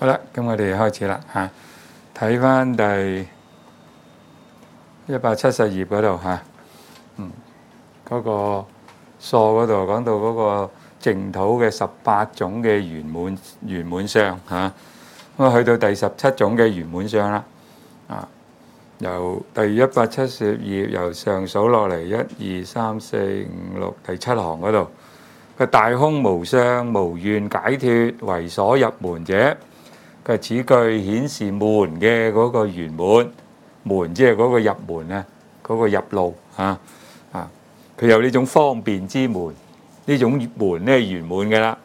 好啦，咁我哋開始啦嚇，睇翻第170頁嗰度嚇，嗰個疏嗰度講到嗰個淨土嘅18種嘅圓滿相嚇，咁啊去到第17種嘅圓滿相啦，由第170頁由上數落嚟1、2、3、4、5、6第7行嗰度，個大空無相無願解脫為所入門者。佢此句顯示門嘅嗰個圓滿，門即係嗰個入門啊，嗰個入路佢有呢種方便之門，呢種門咧圓滿嘅啦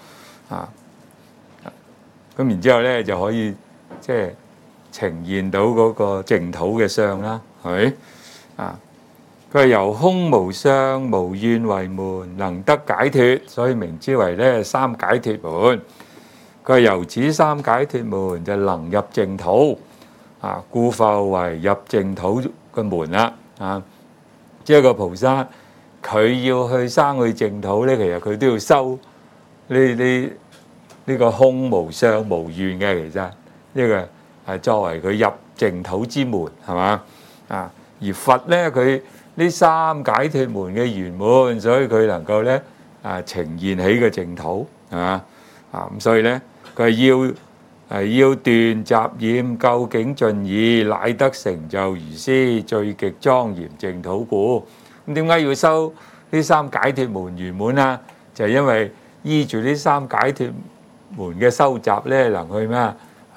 咁然之後咧就可以即係呈現到嗰個淨土嘅相啦，係咪佢係由空無相無願為門，能得解脫，所以名之為咧三解脫門。佢係由此三解脫門就能入淨土故復為入淨土嘅門啦即係個菩薩佢要去生去淨土咧，其實佢都要修呢個空無相無願嘅，其實呢個係作為佢入淨土之門，係嘛而佛咧佢呢三解脫門嘅圓滿，所以佢能夠咧呈現起個淨土，係嘛咁所以咧。佢係要斷雜染，究竟盡已，乃得成就如斯最極莊嚴淨土故。咁點解要修呢三解脫門圓滿啊？就係因為依住呢三解脫門嘅修習咧，能去咩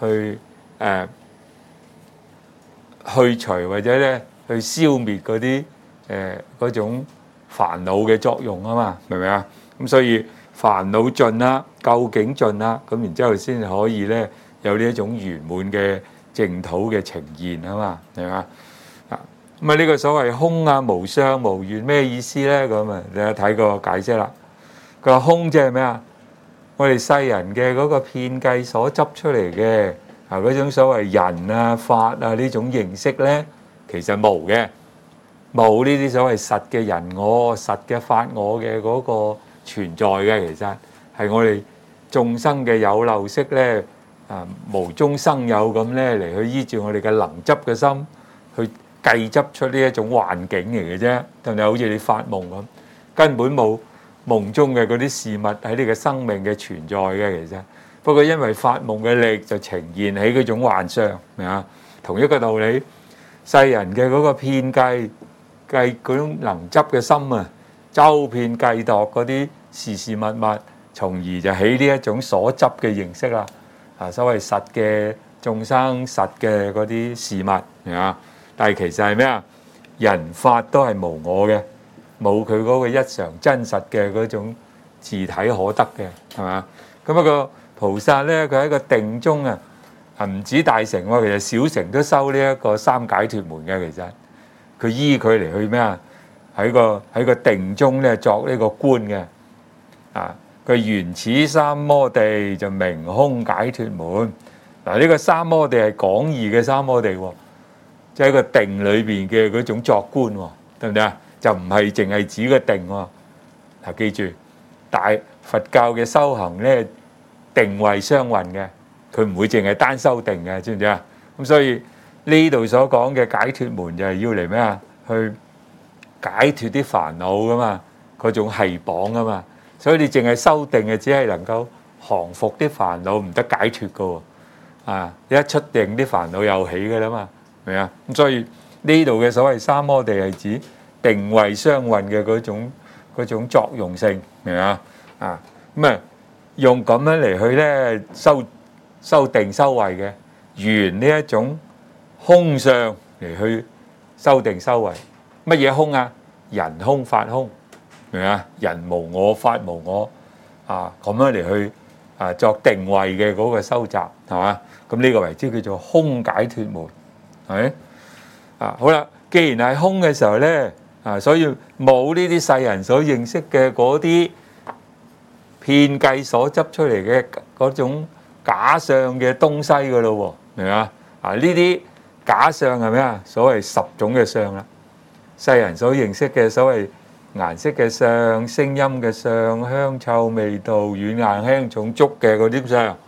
去除或者咧去消滅嗰啲嗰種煩惱嘅作用啊嘛，明唔明啊？咁所以煩惱盡啦，究竟盡啦，咁然之後先可以咧有呢一種圓滿嘅淨土嘅呈現啊嘛，係嘛咁呢個所謂空無相無願咩意思咧？咁你睇個解釋啦。佢話空即係咩啊？我哋世人嘅嗰個遍計所執出嚟嘅嗰種所謂人啊法啊呢種認識咧，其實無嘅，冇呢啲所謂實嘅人我實嘅法我嘅嗰個存在嘅，其實係我哋眾生嘅有漏識咧無中生有咁咧嚟去依照我哋嘅能執嘅心去計執出呢一種幻境嚟嘅啫，同你好似你發夢咁，根本冇夢中嘅嗰啲事物喺你嘅生命嘅存在嘅，其實不過因為發夢嘅力就呈現起嗰種幻象同一個道理，世人嘅嗰個遍計嗰種能執嘅心啊，周遍計度嗰啲事物，從而就起呢一種所執嘅認識啦。所謂實嘅眾生、實嘅嗰啲事物但係其實係咩啊？人法都係無我嘅，冇佢嗰個一常真實嘅嗰種自體可得嘅，係嘛？咁一個菩薩咧，佢喺個定中唔止大乘喎，其實小乘都修呢一個三解脫門嘅，其實佢依佢嚟去咩啊？喺個定中咧作呢個觀嘅佢緣此三摩地就名空解脫門。呢個三摩地係廣義嘅三摩地喎，即係個定裏邊嘅嗰種作觀喎，對唔對啊？就唔係淨係指個定喎。記住大佛教嘅修行咧，定慧雙運嘅，佢唔會淨係單修定嘅，知唔知啊？咁所以呢度所講嘅解脫門就係要嚟咩啊？去解脫啲煩惱噶嘛，嗰種繫綁噶嘛，所以你淨係修定嘅，只係能夠降伏啲煩惱，唔得解脫噶喎。一出定啲煩惱又起嘅啦嘛，明啊？咁所以呢度嘅所謂三摩地係指定慧雙運嘅嗰種作用性，明啊？用咁樣嚟去咧修定修慧嘅，緣呢一種空相嚟去修定修慧。乜嘢空啊？人空法空，明啊？人無我法無我咁樣嚟去作定慧嘅嗰個修習，係嘛？咁呢個為之叫做空解脫門，係咪好啦，既然係空嘅時候咧所以冇呢啲世人所認識嘅嗰啲遍計所執出嚟嘅嗰種假相嘅東西噶咯喎，明啊？呢啲假相係咩啊？所謂10種嘅相啦，世人所認識嘅所謂顏色嘅相、聲音嘅相、香臭味道、軟硬輕重觸嘅嗰啲相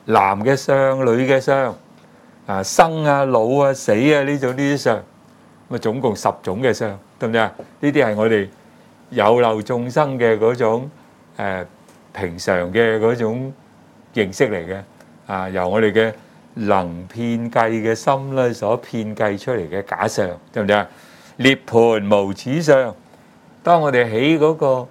男嘅相、女嘅相，生啊、老啊、死啊呢啲相，咁啊總共10種嘅相，得唔得啊？呢啲係我哋有漏眾生嘅嗰種平常嘅嗰種認識嚟嘅，由我哋嘅能遍計嘅心咧所遍計出嚟嘅假相，得唔得啊？涅槃無始相，當我哋起嗰個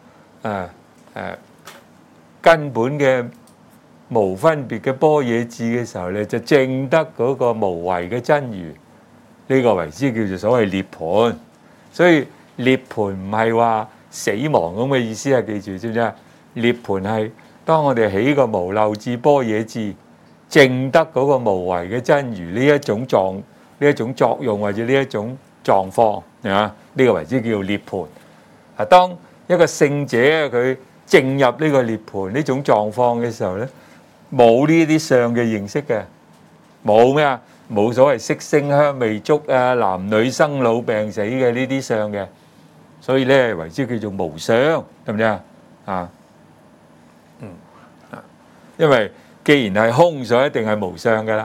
根本嘅無分別嘅般若智嘅時候咧，就證得嗰個無為嘅真如，呢個為之叫做所謂涅槃。所以涅槃唔係話死亡咁嘅意思啊，記住知唔知啊？涅槃係當我哋起個無漏智般若智，證得嗰個無為嘅真如呢一種作用或者呢一種狀況啊，呢個為之叫涅槃。當一個聖者佢證入呢個涅槃呢種狀況嘅時候咧，冇呢啲相嘅認識嘅，冇咩啊？冇所謂色聲香味觸啊，男女生老病死嘅呢啲相嘅，所以咧為之叫做無相，得唔得啊？因為既然係空，所以一定係無相噶啦。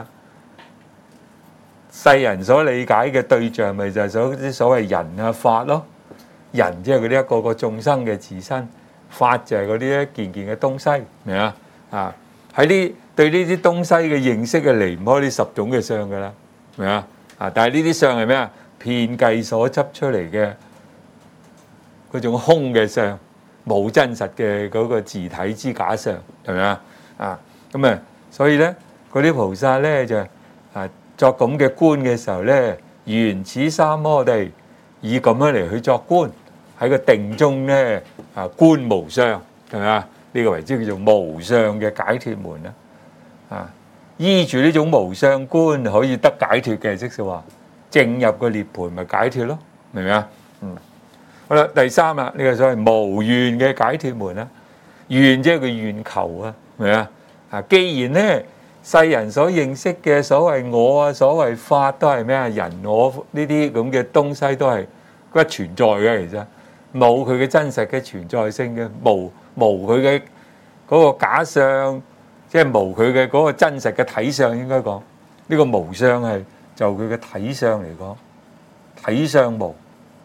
世人所理解嘅對象，咪就係啲所謂人啊、法咯。人即係嗰啲一個個眾生嘅自身，法就係嗰啲一件件嘅東西，明啊？喺對呢啲東西嘅認識係離唔開呢10種嘅相噶啦，明啊？但係呢啲相係咩啊？遍計所執出嚟嘅嗰種空嘅相，冇真實嘅嗰個自體之假相，係咪啊？咁所以咧，嗰啲菩薩咧就作咁嘅觀嘅時候咧，緣此三摩地，以咁樣嚟去作觀，喺個定中咧觀無相，係咪啊？呢個為之叫做無相嘅解脫門啦。依住呢種無相觀可以得解脫嘅，即係話證入個涅槃咪解脫咯，明唔明啊？好啦，第三啦，呢個所謂無願嘅解脫門啦。願即係佢願求啊，明唔明啊？既然咧世人所認識嘅所謂我啊、所謂法都係咩啊？人我呢啲咁嘅東西都係不存在嘅，其實冇佢嘅真實嘅存在性嘅，無佢嘅嗰個假相，即係無佢嘅嗰個真實嘅體相，應該講呢個無相係就佢嘅體相嚟講，體相無，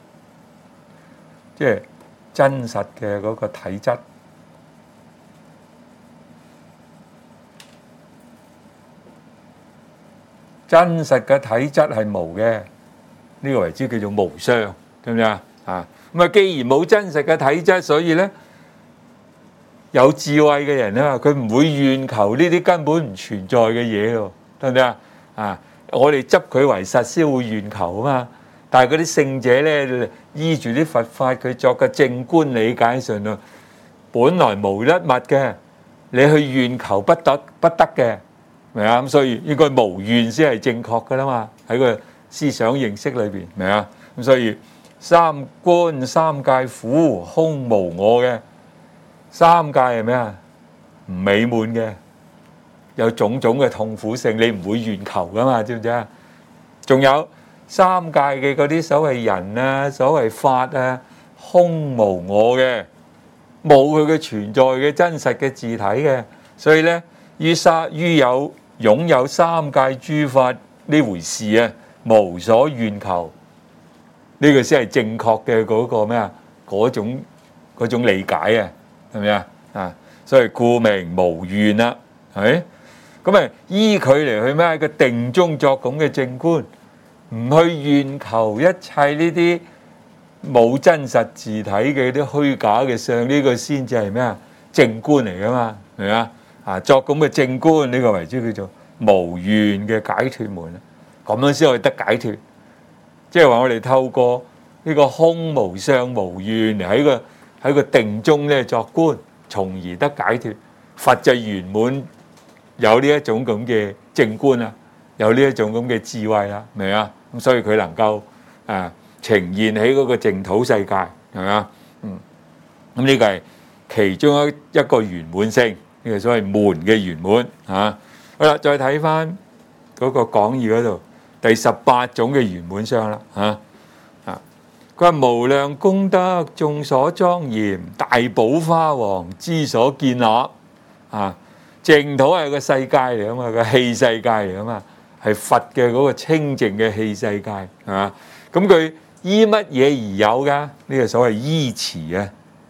即係真實嘅嗰個體質。真實嘅體質係無嘅，呢個為之叫做無相，對唔對啊？咁既然冇真實嘅體質，所以咧有智慧嘅人咧，佢唔會願求呢啲根本唔存在嘅嘢喎，對唔對啊？我哋執佢為實先會願求啊嘛。但係嗰啲聖者咧，依住啲佛法，佢作嘅正觀理解上啊，本來無一物嘅，你去願求不得嘅。明啊？咁所以應該無願先係正確噶啦嘛，喺個思想認識裏邊，明啊？咁所以三觀三界苦，空無我嘅三界係咩啊？唔美滿嘅，有種種嘅痛苦性，你唔會願求噶嘛，知唔知啊？仲有三界嘅嗰啲所謂人啊、所謂法啊，空無我嘅，冇佢嘅存在嘅真實嘅自體嘅，所以咧於擁有三界諸法呢回事啊，無所願求，呢個先係正確嘅嗰個咩啊？嗰種理解啊，係咪啊？所以故名無願啦，係咪？咁依佢嚟去咩？喺個定中作咁嘅正觀，唔去願求一切呢啲冇真實自體嘅啲虛假嘅相，呢個先至係咩啊？正觀嚟噶嘛，係咪啊？作咁嘅正觀，呢個為之叫做無願嘅解脫門啦，咁樣先可以得解脫。即係話我哋透過呢個空無相無願嚟喺個定中咧作觀，從而得解脫。佛就圓滿有呢一種咁嘅正觀啦，有呢一種咁嘅智慧啦，明啊？咁所以佢能夠呈現喺嗰個淨土世界，係咪啊？咁呢個係其中一個圓滿性。呢個所謂門嘅圓滿嚇，好啦，再睇翻嗰個講義嗰度第18種嘅圓滿相啦嚇。佢話無量功德眾所莊嚴，大寶華王之所建立淨土係個世界嚟啊嘛，個器世界嚟啊嘛，係佛嘅嗰個清淨嘅器世界，係嘛？咁佢依乜嘢而有噶？呢個所謂依持啊。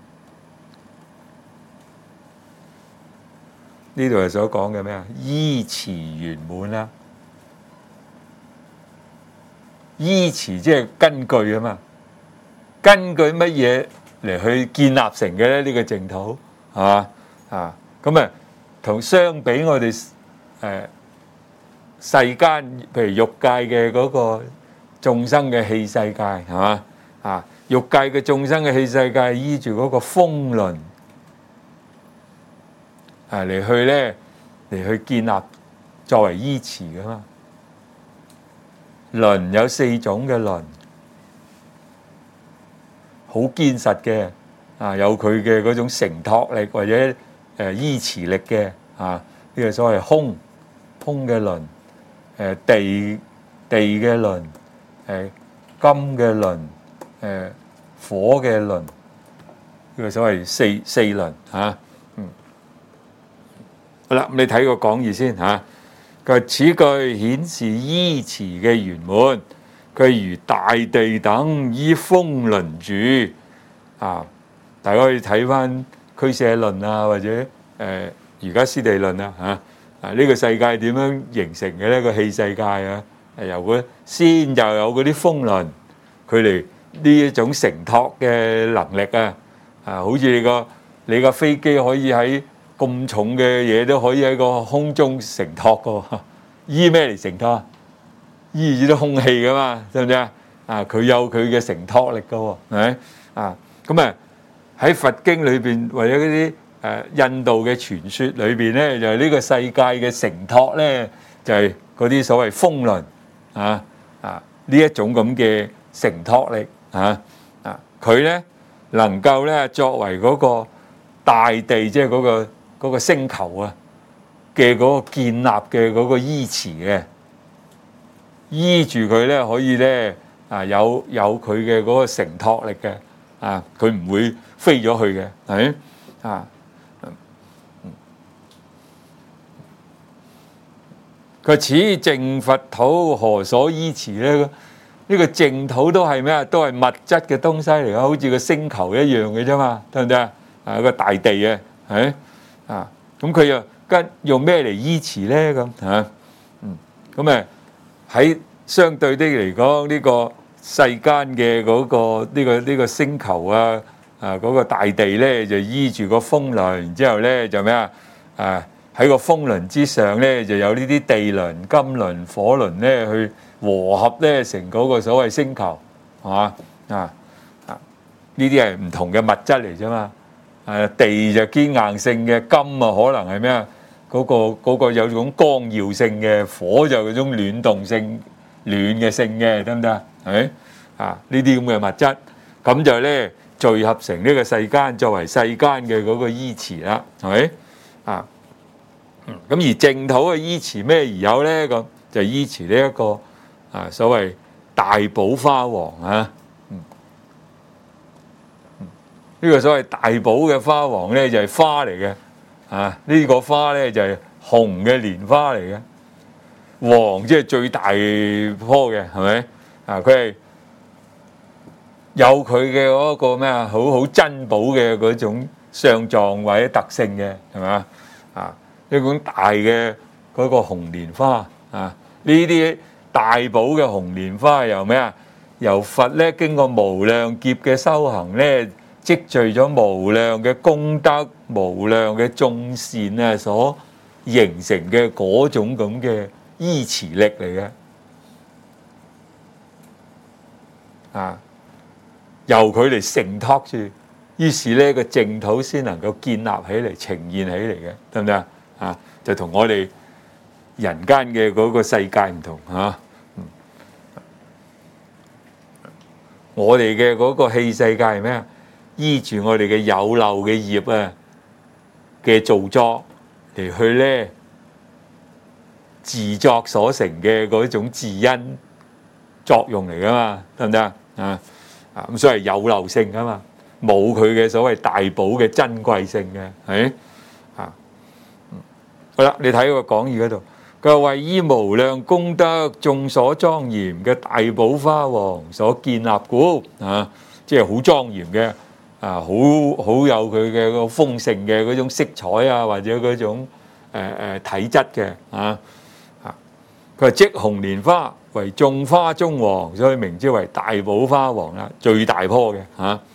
呢度係所講嘅咩啊？依持圓滿啦。依持即係根據啊嘛，根據乜嘢嚟去建立成嘅咧？呢個淨土係嘛啊？咁啊，同相比我哋世間，譬如欲界嘅嗰個眾生嘅器世界係嘛啊？欲界嘅眾生嘅器世界依住嗰個風輪嚟去咧，嚟去建立作為依持噶嘛。輪有4種嘅輪，好堅實嘅有佢嘅嗰種承托力或者依持力嘅呢個所謂空嘅輪，地嘅輪，金嘅輪，火嘅輪，呢個所謂四輪好啦，咁你睇個講義先佢話此句顯示依持嘅圓滿，佢如大地等依風輪住大家可以睇翻俱舍論或者瑜伽師地論呢個世界點樣形成嘅呢個器世界由先就有嗰啲風輪，佢哋呢一種承托嘅能力好似你個飛機可以喺咁重嘅嘢都可以喺個空中承托嘅，依咩嚟承托？依住啲空氣噶嘛，知唔知佢有佢嘅承托力嘅喎，係咪咁喺佛經裏邊或者嗰啲印度嘅傳說裏邊咧，就係呢個世界嘅承托咧，就係嗰啲所謂風輪呢一種咁嘅承托力佢咧能夠咧作為嗰個大地，即係嗰個星球嘅嗰個建立嘅嗰個依持嘅，依住佢咧可以咧有佢嘅嗰個承托力嘅佢唔會飛咗去嘅，係咪佢此淨佛土何所依持咧？呢個淨土都係咩啊？都係物質嘅東西嚟，好似個星球一樣嘅啫嘛，得唔得個大地係咪咁佢又用咩嚟依持咧？咁咁喺相對的嚟講，呢個世間嘅嗰個呢個星球嗰個大地咧就依住個風輪，然之後咧就咩喺個風輪之上咧就有呢啲地輪、金輪、火輪咧去和合咧成嗰個所謂星球，係嘛呢啲係唔同嘅物質嚟啫嘛。地就堅硬性嘅，金可能係咩嗰個有種光耀性嘅，火就嗰種暖動性、暖嘅性嘅，得唔得？係咪呢啲咁嘅物質，咁就咧聚合成呢個世間，作為世間嘅嗰個依持啦，係咪咁而淨土嘅依持咩而有咧？咁就依持呢一個所謂大寶花王呢個所謂大寶嘅花王咧就係花嚟嘅呢個花咧就係紅嘅蓮花嚟嘅，王即係最大棵嘅，係咪佢係有佢嘅嗰個咩好珍寶嘅嗰種相狀或者特性嘅，係咪呢種大嘅嗰個紅蓮花呢啲大寶嘅紅蓮花由咩由佛咧經過無量劫嘅修行咧，積聚咗無量嘅功德、無量嘅眾善所形成嘅嗰種咁嘅依持力嚟嘅由佢嚟承托住，於是咧個淨土先能夠建立起嚟、呈現起嚟嘅，得唔得就同我哋人間嘅嗰個世界唔同我哋嘅嗰個器世界係咩依住我哋嘅有漏嘅業嘅造作嚟去咧自作所成嘅嗰種自因作用嚟噶嘛，得唔得咁所以有漏性噶嘛，冇佢嘅所謂大寶嘅珍貴性嘅，係好啦，你睇個講義嗰度，佢話為依無量功德眾所莊嚴嘅大寶華王所建立故，即係好莊嚴嘅，好有佢嘅個豐盛嘅嗰種色彩啊，或者嗰種體質嘅佢話即紅蓮花為眾花中王，所以名之為大寶華王啦，最大棵嘅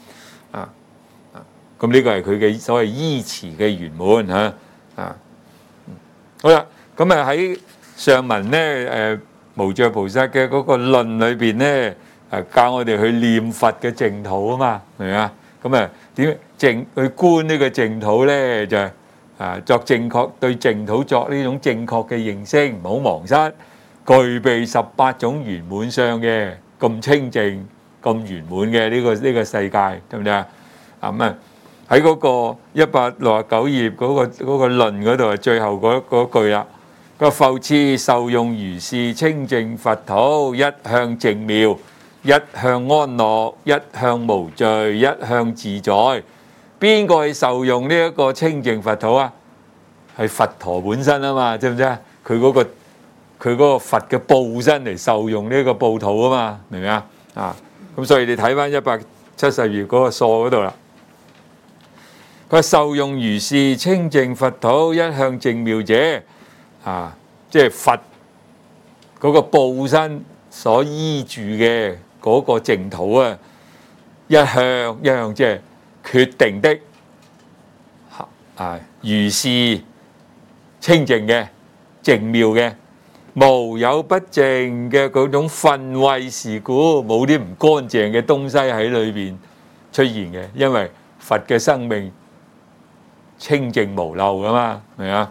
咁呢個係佢嘅所謂依持嘅圓滿好啦，咁喺上文咧無著菩薩嘅嗰個論裏邊咧教我哋去念佛嘅淨土啊嘛，明啊？咁點淨去觀呢個淨土咧？就係作正確對淨土作呢種正確嘅認識，唔好忘失，具備18種圓滿相嘅咁清淨、咁圓滿嘅呢個世界，得唔得啊？喺嗰個169頁嗰個論嗰度，最後嗰句啦。個復次受用如是清淨佛土，一向淨妙，一向安樂，一向無罪，一向自在。邊個係受用呢一個清淨佛土啊？係佛陀本身啊嘛，知唔知啊？佢嗰個佛嘅報身嚟受用呢個報土啊嘛，明唔明啊？咁所以你睇翻170頁嗰個疏嗰度啦。佢受用如是清淨佛土，一向淨妙者，即係佛嗰個報身所依住嘅嗰個淨土啊，一向即係決定的，如是清淨嘅淨妙嘅，無有不淨嘅嗰種糞穢事故，冇啲唔乾淨嘅東西喺裏邊出現嘅，因為佛嘅生命清淨無漏噶嘛，明啊？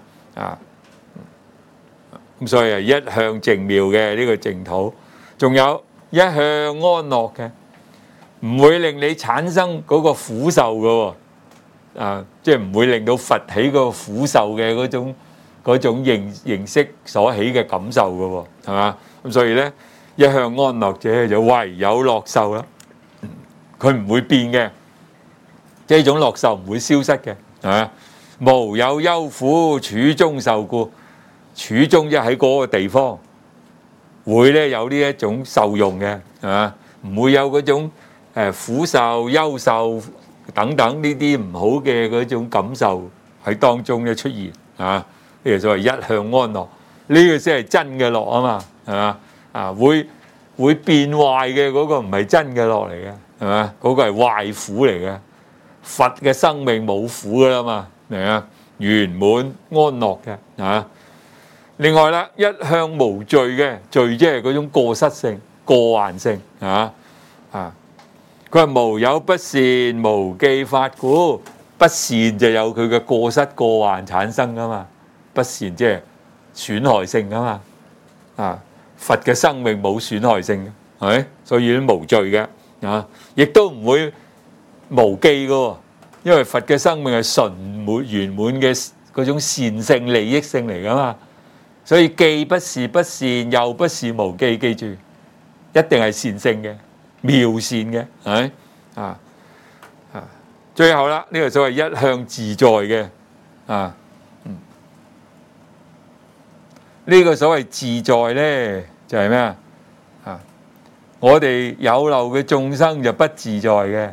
咁所以一向淨妙嘅呢個淨土，仲有一向安樂嘅，唔會令你產生嗰個苦受嘅喎，即係唔會令到佛起個苦受嘅嗰種形式所起嘅感受嘅喎，係嘛？咁所以咧，一向安樂者就唯有樂受啦，佢唔會變嘅，即係呢種樂受唔會消失嘅，係嘛？無有憂苦處中受故，處中即係喺嗰個地方會咧有呢一種受用嘅，係嘛？唔會有嗰種苦受、憂受等等呢啲唔好嘅嗰種感受喺當中咧出現，呢個所謂一向安樂，呢個先係真嘅樂啊嘛，係嘛？會變壞嘅嗰個唔係真嘅樂嚟嘅，係嘛？嗰個係壞苦嚟嘅，佛嘅生命冇苦噶啦嘛。明啊？圓滿安樂嘅另外啦，一向無罪嘅，罪即係嗰種過失性、過患性佢話無有不善無記法故，不善就有佢嘅過失過患產生噶嘛，不善即係損害性噶嘛佛嘅生命冇損害性嘅，係咪？所以都無罪嘅亦都唔會無記噶喎。因為佛嘅生命係純圓滿嘅嗰種善性利益性嚟噶嘛，所以既不是不善，又不是無記，記住一定係善性嘅妙善嘅，係咪？最後啦，呢個所謂一向自在嘅呢個所謂自在咧就係咩啊？我哋有漏嘅眾生就不自在嘅。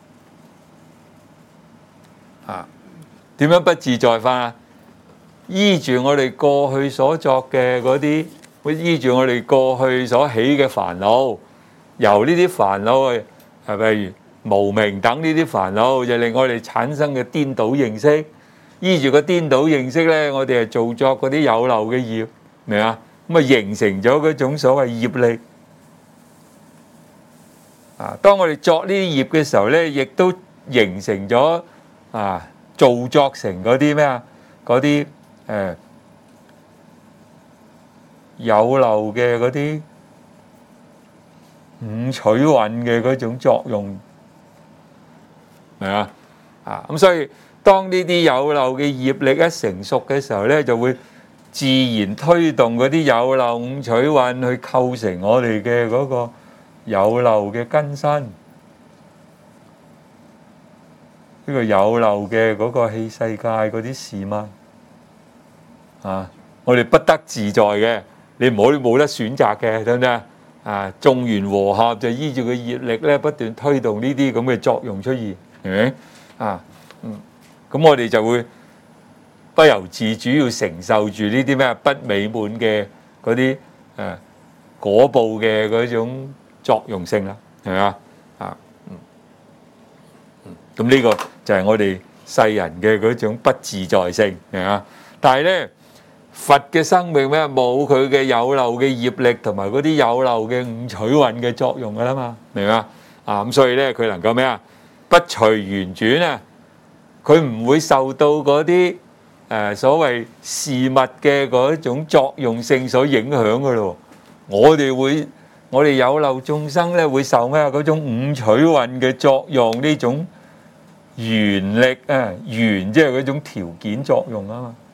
點樣不自在法？依住我哋過去所作嘅嗰啲，會依住我哋過去所起嘅煩惱，由呢啲煩惱譬如無明等呢啲煩惱，就令我哋產生嘅顛倒認識。依住個顛倒認識咧，我哋係做作嗰啲有漏嘅業，明啊？咁形成咗嗰種所謂業力。當我哋作呢啲業嘅時候咧，亦都形成咗造作成嗰啲咩啊？嗰啲有漏嘅嗰啲五取蘊嘅嗰種作用，明啊？咁所以當呢啲有漏嘅業力一成熟嘅時候咧，就會自然推動嗰啲有漏五取蘊去構成我哋嘅嗰個有漏嘅根身。呢個有漏嘅嗰個器世界嗰啲事物， 啊！我哋不得自在嘅，你冇得選擇嘅，得唔得啊？眾緣和合就依住個業力咧，不斷推動呢啲咁嘅作用出現，係咪啊？咁我哋就會不由自主要承受住呢啲咩不美滿嘅嗰啲果報嘅嗰種作用性啦，係咪啊？咁呢個就係我哋世人嘅嗰種不自在性，係嘛？但係咧，佛嘅生命咧冇佢嘅有漏嘅業力同埋嗰啲有漏嘅五取蘊嘅作用噶啦嘛，明嘛？咁所以咧佢能夠咩啊？不隨緣轉啊！佢唔會受到嗰啲所謂事物嘅嗰種作用性所影響噶咯。我哋有漏眾生咧會受咩嗰種五取蘊嘅作用呢種。緣力緣即係嗰種條件作用啊嘛，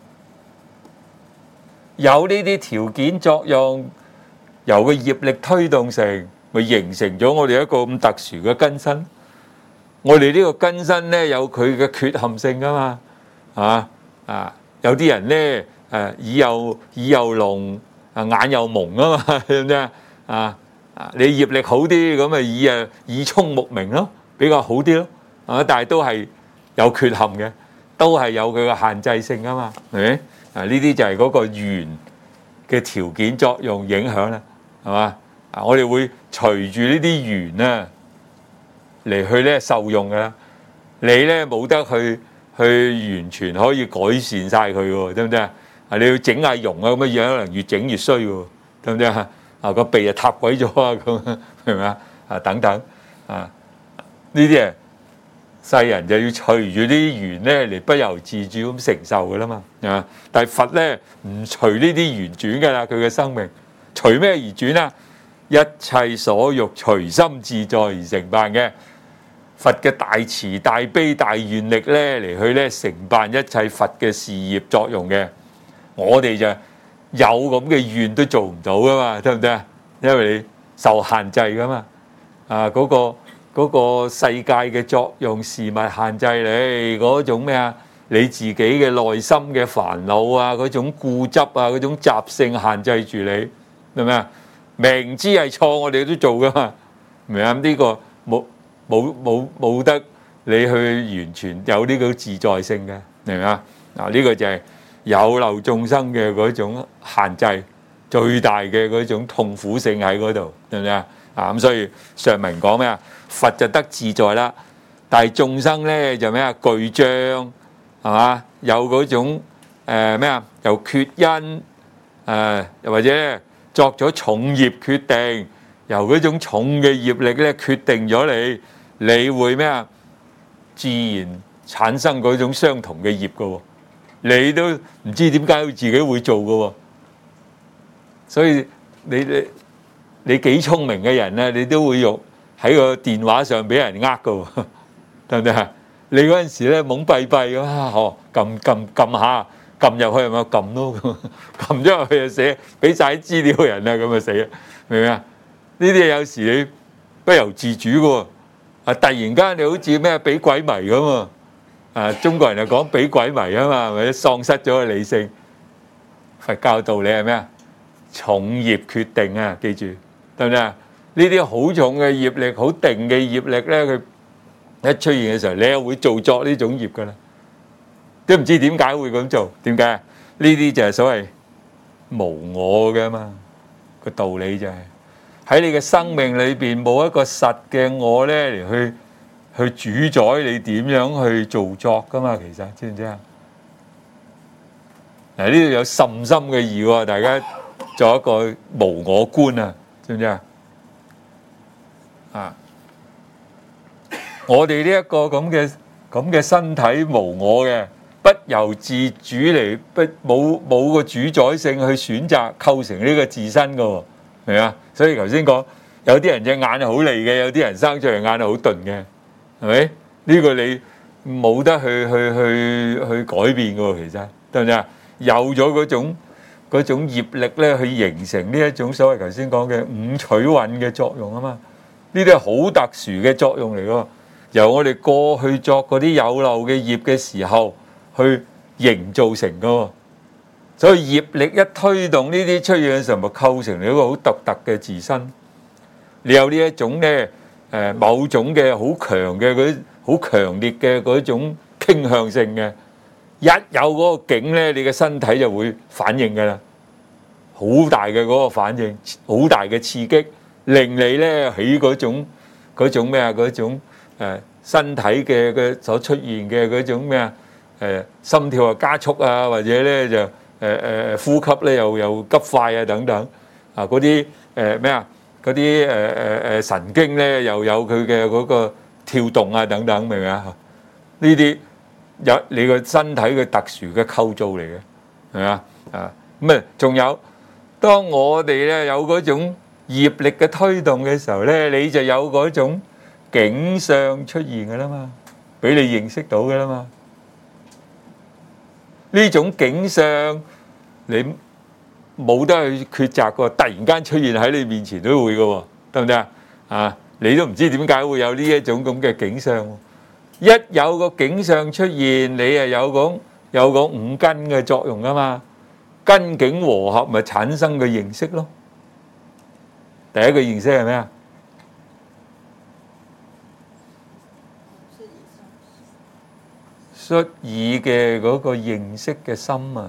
有呢啲條件作用，由個業力推動成，咪形成咗我哋一個咁特殊嘅根身。我哋呢個根身咧有佢嘅缺陷性噶嘛，有啲人咧耳又聾，眼又蒙啊嘛，係咪啊？你業力好啲，咁咪耳聰目明咯，比較好啲咯。但係都係有缺陷嘅，都係有佢嘅限制性啊嘛，係咪？呢啲就係嗰個緣嘅條件作用影響啦，係嘛？我哋會隨住呢啲緣啊嚟去咧受用嘅啦。你咧冇得去完全可以改善晒佢喎，得唔得啊？你要整下容啊，咁樣可能越整越衰喎，得唔得啊？個鼻啊塌鬼咗啊，咁係咪啊？等等呢啲世人就要隨住啲緣咧嚟不由自主咁承受噶啦嘛，但係佛咧唔隨呢啲緣轉噶啦，佢嘅生命隨咩而轉啊？一切所欲隨心自在而成辦嘅。佛嘅大慈大悲大願力咧嚟去咧承辦一切佛嘅事業作用嘅。我哋就有咁嘅願都做唔到噶嘛，得唔得啊？因為你受限制噶嘛，嗰個世界嘅作用事物限制你嗰種咩啊？你自己嘅內心嘅煩惱啊，嗰種固執啊，嗰種習性限制住你，明唔明啊？明知係錯，我哋都做噶嘛，明啊？呢個冇得你去完全有呢個自在性嘅，明唔明啊？呢個就係有漏眾生嘅嗰種限制，最大嘅嗰種痛苦性喺嗰度，明唔明啊？咁所以上文講咩啊？佛就得自在啦，但係眾生咧就咩啊？具障係嘛？有嗰種咩啊？有缺因又或者作咗重業決定，由嗰種重嘅業力咧決定咗你會咩啊？自然產生嗰種相同嘅業噶喎，你都唔知點解自己會做噶喎，所以你幾聰明嘅人咧，你都會用喺個電話上俾人呃㗎喎，得唔得啊？你嗰陣時咧懵閉閉咁撳下，撳入去係咪撳咯？撳咗入去就寫，俾晒啲資料人啦，咁就死啦，明唔明啊？呢啲有時你不由自主㗎喎，突然間你好似咩俾鬼迷咁啊！中國人就講俾鬼迷啊嘛，或者喪失咗個理性。佛教道理係咩啊？重業決定啊，記住。得唔得啊？呢啲好重嘅業力，好定嘅業力咧，佢一出現嘅時候，你又會做作呢種業噶啦，都唔知點解會咁做？點解？呢啲就係所謂無我嘅嘛，個道理就係喺你嘅生命裏邊冇一個實嘅我咧嚟去主宰你點樣去做作噶嘛，其實知唔知啊？嗱，呢度有甚深嘅義喎，大家做一個無我觀啊！知唔知啊？我哋呢一個咁嘅身體無我嘅，不由自主嚟，冇個主宰性去選擇構成呢個自身嘅，明啊？所以頭先講有啲人隻眼係好利嘅，有啲人生出嚟眼係好鈍嘅，係咪？呢個你冇得去改變嘅，其實得唔得啊？有咗嗰種業力咧，去形成呢一種所謂頭先講嘅五取蘊嘅作用啊嘛，呢啲係好特殊嘅作用嚟㗎，由我哋過去作嗰啲有漏嘅業嘅時候去營造成㗎， 所以業力一推動呢啲出現嘅時候，咪構成你一個好獨特嘅自身。你有呢一種咧某種嘅好強嘅嗰啲好強烈嘅嗰種傾向性嘅，一有嗰個境咧，你嘅身體就會反應㗎啦，好大嘅嗰個反應，好大嘅刺激，令你咧起嗰種咩啊？嗰種身體嘅所出現嘅嗰種咩啊？心跳啊加速啊，或者咧就呼吸咧又急快啊等等啊，嗰啲咩啊？嗰啲神經咧又有佢嘅嗰個跳動啊等等，明唔明啊？呢啲有你個身體嘅特殊嘅構造嚟嘅，係咪啊？咁啊，仲有當我哋咧有嗰種業力嘅推動嘅時候咧，你就有嗰種景象出現㗎啦嘛，俾你認識到㗎啦嘛。呢種景象你冇得去抉擇嘅，突然間出現喺你面前都會嘅，得唔得啊？你都唔知點解會有呢一種咁嘅景象。一有個景象出現，你係有個五根嘅作用啊嘛，根境和合咪產生嘅認識咯。第一個認識係咩啊？率意嘅嗰個認識嘅心啊！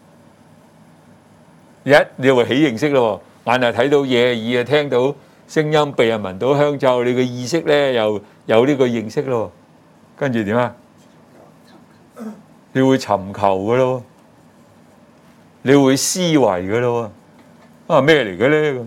你會起認識咯，眼係睇到嘢，耳係聽到聲音，鼻係聞到香臭，你嘅意識咧又有呢個認識咯。跟住點啊？你會尋求嘅咯，你會思維嘅咯。啊，咩嚟嘅咧？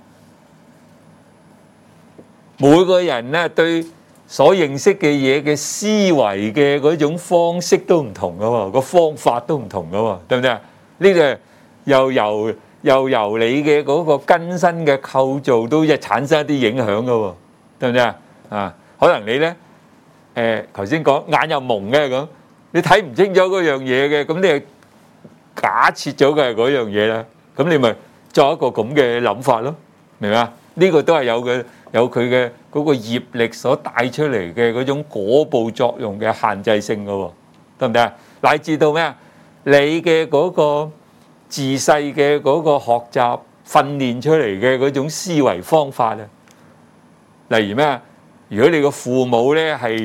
每個人咧對所認識嘅嘢嘅思維嘅嗰種方式都唔同嘅喎，個方法都唔同嘅喎，對唔對啊？呢個又由你嘅嗰個根身嘅構造都產生一啲影響嘅喎，對唔對啊？啊，可能你咧頭先講眼又矇嘅咁，你睇唔清楚嗰樣嘢嘅，咁你係假設咗嘅係嗰樣嘢啦，咁你咪作一個咁嘅諗法咯，明唔明啊？呢個都係有佢嘅嗰個業力所帶出嚟嘅嗰種果報作用嘅限制性嘅喎，得唔得啊？乃至到咩啊？你嘅嗰個自細嘅嗰個學習訓練出嚟嘅嗰種思維方法啊，例如咩啊？如果你個父母咧係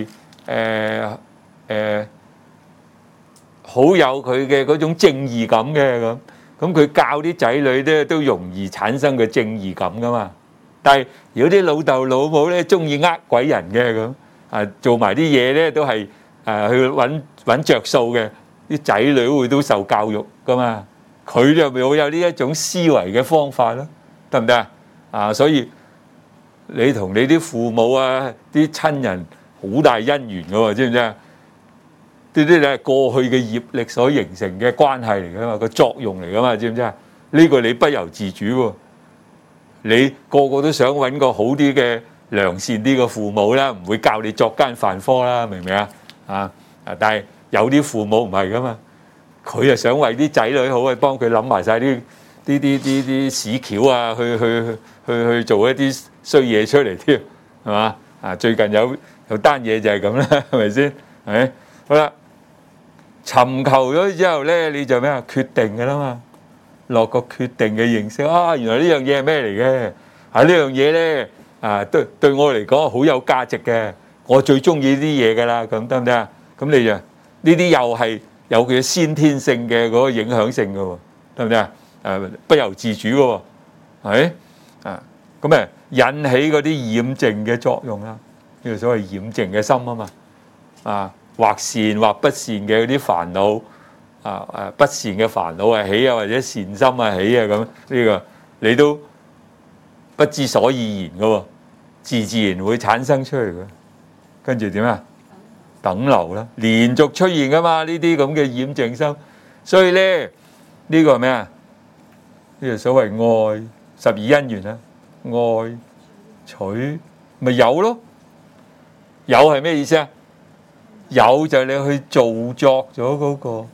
好有佢嘅嗰種正義感嘅咁佢教啲仔女咧都容易產生個正義感噶嘛。但係如果啲老豆老母咧中意呃鬼人嘅咁做埋啲嘢咧都係去揾着數嘅，啲仔女會都受教育噶嘛，佢就咪會有呢一種思維嘅方法咯，得唔得啊？所以你同你啲父母啊啲親人好大姻緣嘅喎，知唔知啊？呢啲係過去嘅業力所形成嘅關係嚟噶嘛，個作用嚟噶嘛，知唔知啊？呢個你不由自主喎。你個個都想揾個好啲嘅良善啲嘅父母啦，唔會教你作奸犯科啦，明唔明啊？但係有啲父母唔係噶嘛，佢又想為啲仔女好，去幫佢諗埋晒啲屎橋啊，去做一啲衰嘢出嚟添，係嘛？最近有單嘢就係咁啦，係咪先？係好啦，尋求咗之後咧，你就咩啊？決定㗎啦嘛。落個決定嘅認識啊！原來呢樣嘢係咩嚟嘅？呢樣嘢咧對我嚟講好有價值嘅，我最中意呢啲嘢噶啦，咁得唔得啊？咁你就呢啲又係有佢先天性嘅嗰個影響性嘅喎，得唔得啊？不由自主嘅喎，係咁引起嗰啲染淨嘅作用啦，呢個所謂染淨嘅心啊嘛，或善或不善嘅嗰啲煩惱。不善嘅煩惱係起啊，或者善心係起啊，咁呢個你都不知所以然嘅喎，自然會產生出嚟嘅。跟住點啊？等流啦，連續出現噶嘛，呢啲咁嘅染淨心。所以咧，呢個係咩啊？呢個所謂愛12因緣啦，愛取咪有咯。有係咩意思啊？有就係你去造作咗嗰個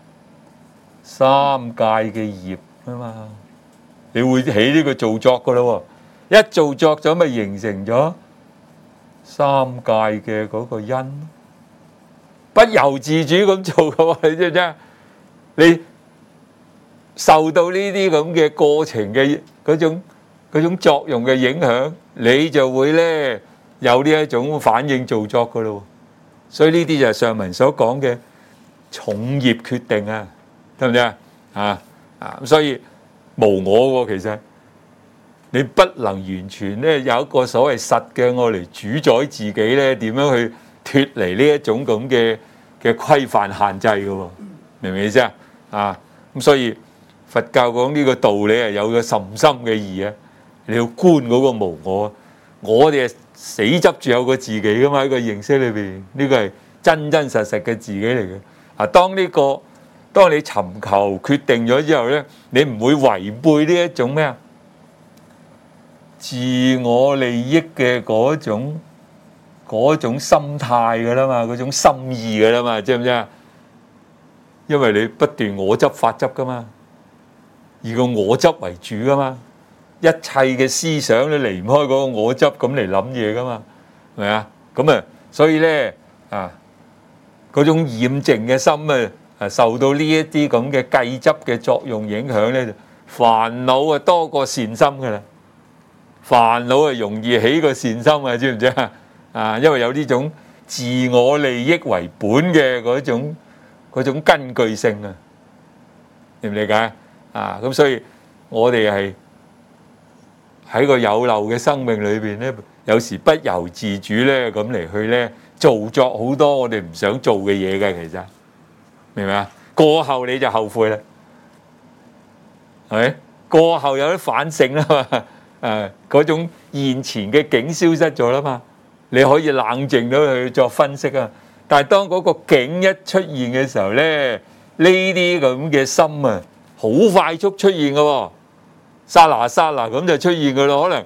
三界嘅業啊嘛，你會起呢個造作噶咯喎，一造作咗咪形成咗三界嘅嗰個因，不由自主咁做噶喎，你知唔知啊？你受到呢啲咁嘅過程嘅嗰種作用嘅影響，你就會咧有呢一種反應造作噶咯。所以呢啲就係上文所講嘅重業決定啊，得唔得啊？所以無我喎，其實你不能完全咧有一個所謂實嘅我嚟主宰自己咧，點樣去脫離呢一種咁嘅規範限制嘅喎，明唔明意思啊？咁所以佛教講呢個道理係有個甚深嘅義啊！你要觀嗰個無我，我哋係死執住有個自己噶嘛，喺個認識裏邊，呢個係真真實實嘅自己嚟嘅。當你尋求決定咗之後咧，你唔會違背呢一種咩啊？自我利益嘅嗰種心態噶啦嘛，嗰種心意噶啦嘛，知唔知啊？因為你不斷我執法執噶嘛，以個我執為主噶嘛，一切嘅思想都離唔開嗰個我執咁嚟諗嘢噶嘛，係咪啊？咁啊，所以咧嗰種染淨嘅心受到呢一啲咁嘅計執嘅作用影響咧，煩惱多過善心噶啦。煩惱容易起個善心啊，知唔知啊？因為有呢種自我利益為本嘅嗰種根據性啊，理唔理解啊？咁所以我哋係喺個有漏嘅生命裏邊咧，有時不由自主咧咁嚟去咧做作好多我哋唔想做嘅嘢嘅，其實明唔明啊？過後你就後悔啦，係咪？過後有啲反省啦嘛。嗰種現前嘅境消失咗啦嘛，你可以冷靜到去作分析啊。但係當嗰個境一出現嘅時候咧，呢啲咁嘅心好快速出現嘅喎，剎那咁就出現嘅咯，可能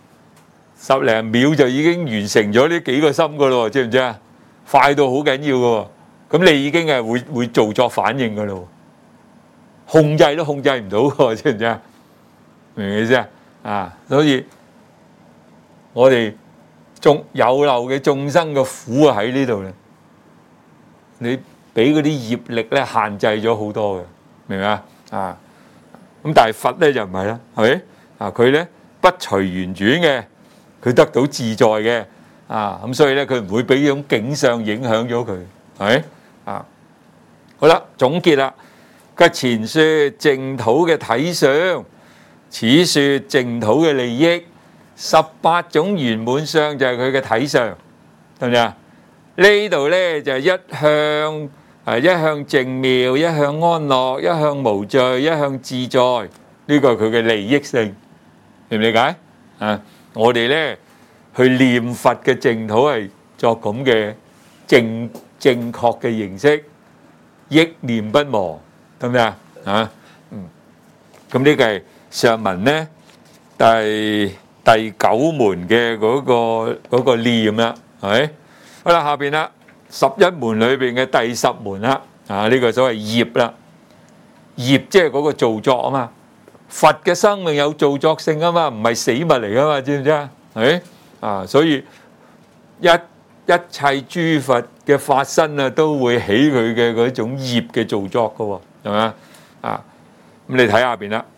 10零秒就已經完成咗呢幾個心嘅咯，知唔知啊？快到好緊要嘅喎，咁你已經係會做作反應嘅咯，控制都控制唔到嘅，知唔知啊？明唔明意思啊？所以我哋有漏嘅眾生嘅苦喺呢度咧，你俾嗰啲業力咧限制咗好多嘅，明唔明啊？咁但係佛咧就唔係啦，係咪？佢咧不隨緣轉嘅，佢得到自在嘅，咁所以咧佢唔會俾呢種境相影響咗佢，係咪？好啦，總結啦，佢前說淨土嘅體相，此說淨土嘅利益，18種圓滿相就係佢嘅體相，得唔得啊？呢度咧就係一向淨妙，一向安樂，一向無罪，一向自在，呢個係佢嘅利益性，明唔理解？我哋咧去念佛嘅淨土係作咁嘅正確嘅形式，憶念不忘，得唔得啊？咁呢個係上文咧第9門嘅嗰個念啦，係咪？好啦，下邊啦，11門裏邊嘅第10門啦，呢個所謂業啦，業即係嗰個造作啊嘛。佛嘅生命有造作性啊嘛，唔係死物嚟噶嘛，知唔知啊？係咪？所以一切諸佛嘅法身都會起佢嘅嗰種業嘅造作噶喎，係咪啊？咁你睇下邊啦。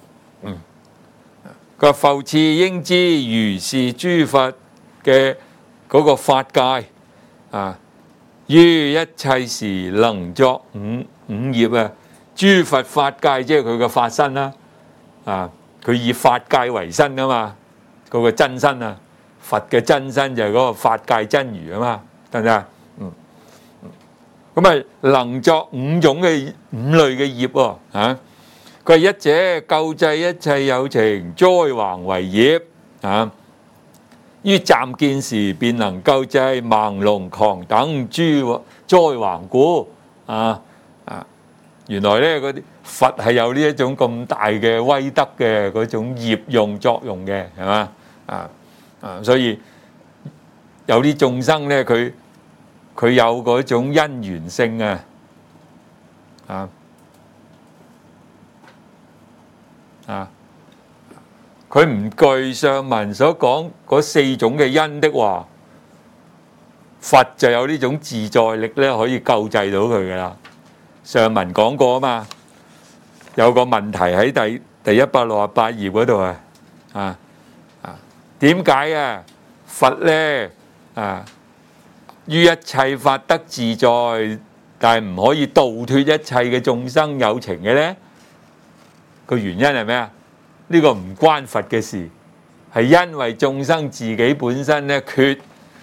佢話復次應知如是諸佛嘅嗰個法界於一切時能作五業啊！諸佛法界即係佢嘅法身啦，佢以法界為身噶嘛，嗰個真身啊，佛嘅真身就係嗰個法界真如啊嘛，得唔得啊？咁能作五類嘅業喎。佢係一者救濟一切有情災橫為業於暫見時便能救濟盲聾狂等諸災橫故原來咧嗰啲佛係有呢一種咁大嘅威德嘅嗰種業用作用嘅，係嘛？所以有啲眾生咧，佢有嗰種因緣性佢唔具上文所講嗰4種嘅因的話，佛就有呢種自在力咧，可以救濟到佢噶啦。上文講過啊嘛， 有個問題喺第168頁嗰度啊，點解啊佛咧於一切法得自在，但係唔可以度脫一切嘅眾生有情嘅咧？個原因係咩啊？呢個唔關佛嘅事，係因為眾生自己本身咧缺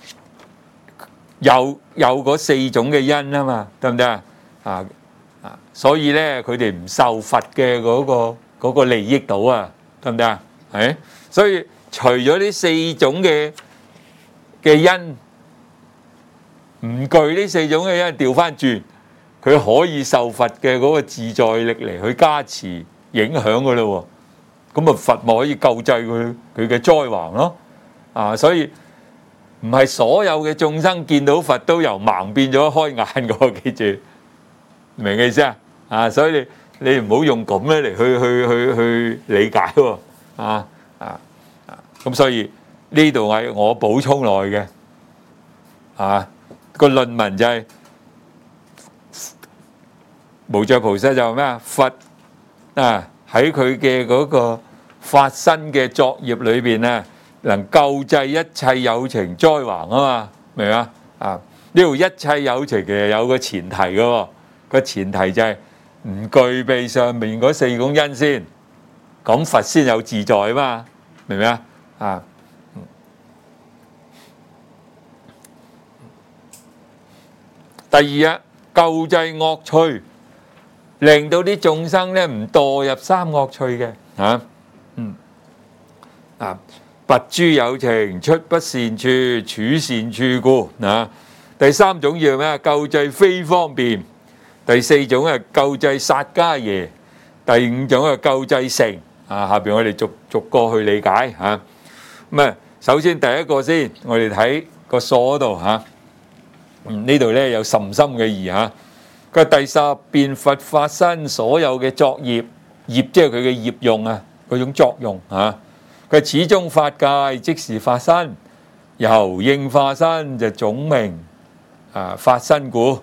有嗰4種嘅因啊嘛，得唔得啊？所以咧佢哋唔受佛嘅嗰個利益到啊，得唔得啊？係，所以除咗呢4種嘅因，唔具呢4種嘅因，調翻轉，佢可以受佛嘅嗰個自在力嚟去加持影響噶咯喎，咁啊佛咪可以救濟佢嘅災禍咯。所以唔係所有嘅眾生見到佛都由盲變咗開眼個，記住，明嘅意思啊？所以你唔好用咁咧嚟去理解喎。咁所以呢度係我補充落去嘅。個論文就係無著菩薩就係咩啊？佛喺佢嘅嗰個法身嘅作業裏邊啊，能救濟一切有情災患啊嘛，明嘛？呢度一切有情其實有個前提嘅喎，個前提就係唔具備上面嗰4種因先，咁佛先有自在啊嘛，明唔明啊？第二救濟惡趣，令到啲眾生咧唔墮入三惡趣嘅拔諸有情，出不善處，處善處故。第3種叫咩？救濟非方便。第4種係救濟薩迦耶。第5種係救濟成。下邊我哋逐個去理解咁首先第一個先，我哋睇個鎖嗰度呢度咧有甚深嘅義佢第10變佛法身所有嘅作業，業即係佢嘅業用嗰種作用佢始終法界即是法身，由應化身就總名法身故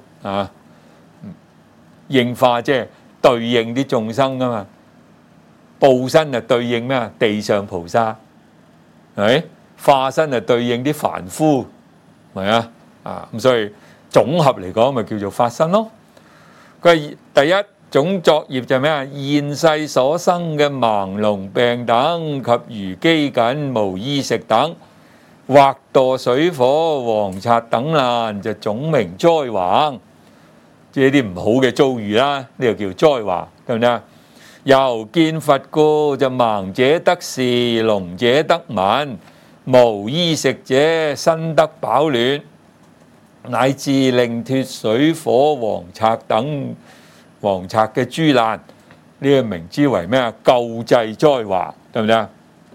應化即係對應啲眾生嘛，報身就對應咩？地上菩薩係咪？化身就對應啲凡夫係咁所以總合嚟講咪叫做法身咯。佢第一種作業就係咩？現世所生嘅盲聾病等及如飢饉無衣食等，或墮水火王賊等難，就總名災患，即係啲唔好嘅遭遇啦，呢個叫災患，得唔得？由見佛故，就盲者得視，聾者得聞，無衣食者身得飽暖，乃至令脫水火王賊等王賊嘅諸難，呢個名之為咩？救濟災患，得唔得？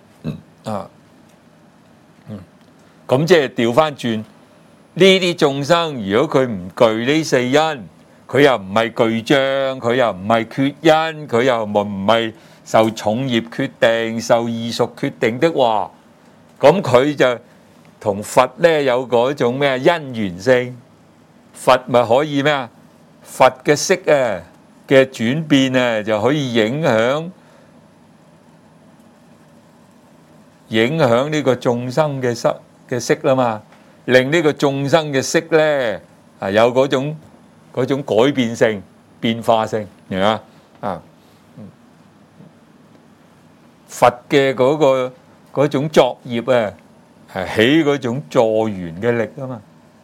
咁即係調翻轉，呢啲眾生如果佢唔具呢4因，佢又唔係具障，佢又唔係缺因，佢又唔係受重業決定、受異熟決定的話，咁佢就同佛咧有嗰種咩因緣性，佛咪可以咩？佛嘅色嘅轉變就可以影響呢個眾生嘅色啦嘛，令呢個眾生嘅色咧有嗰種改變性、變化性，明嘛？佛嘅嗰種作業係起嗰種助緣嘅力啊嘛。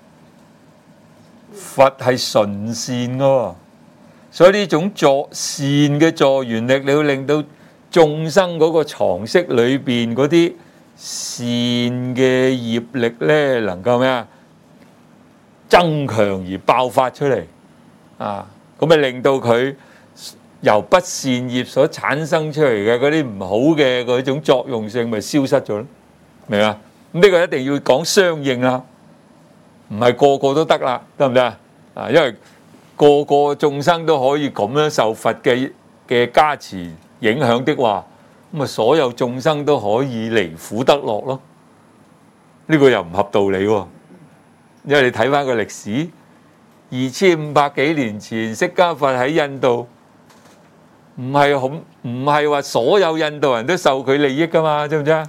佛係純善嘅，所以呢種善嘅助緣力，你要令到眾生嗰個藏識裏邊嗰啲善嘅業力咧，能夠咩增強而爆發出嚟咁咪令到佢由不善業所產生出嚟嘅嗰啲唔好嘅嗰種作用性咪消失咗咯，明嘛？咁呢個一定要講相應啦，唔係個個都得啦，得唔得因為個個眾生都可以咁樣受佛嘅加持影響的話，咁啊所有眾生都可以離苦得樂咯。呢個又唔合道理喎，因為你睇翻個歷史，2500幾年前釋迦佛喺印度唔係話所有印度人都受佢利益噶嘛，知唔知啊？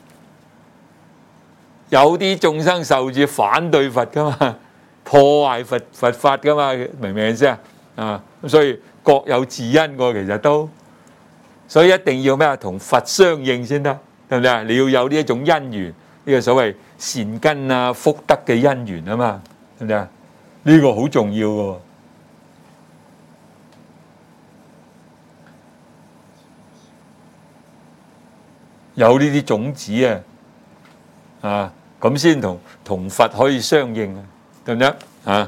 有啲眾生受住反對佛噶嘛，破壞佛法噶嘛，明唔明意思啊？啊，所以各有自因喎，其實都，所以一定要咩啊？同佛相應先得，係咪啊？你要有呢一種因緣，呢個所謂善根啊、福德嘅因緣啊嘛，係咪啊？呢個好重要嘅。有呢啲種子啊，咁先同佛可以相應啊，得唔得啊？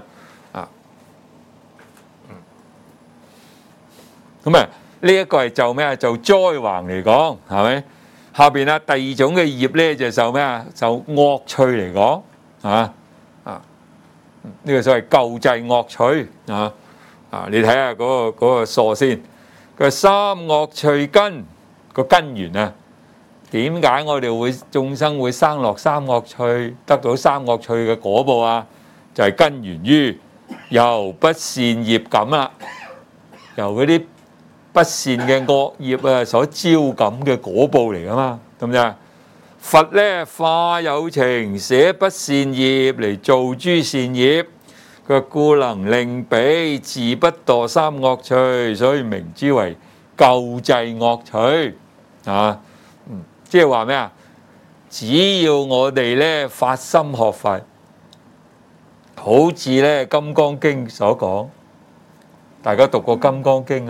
咁啊，呢一個係就咩啊？就災橫嚟講，係咪？下邊啊，第二種嘅業咧就受咩啊？受惡趣嚟講，呢個所謂救濟惡趣你睇下嗰個疏先，佢三惡趣根個根源啊。點解我哋眾生會生落三惡趣，得到三惡趣嘅果報啊？就係根源於由不善業感啦，由嗰啲不善嘅惡業啊所招感嘅果報嚟噶嘛，得唔得啊？佛咧化有情，捨不善業嚟做諸善業，佢故能令彼自不墮三惡趣，所以名之為救濟惡趣即係話咩啊？只要我哋咧發心學佛，好似咧《金剛經》所講，大家讀過《金剛經》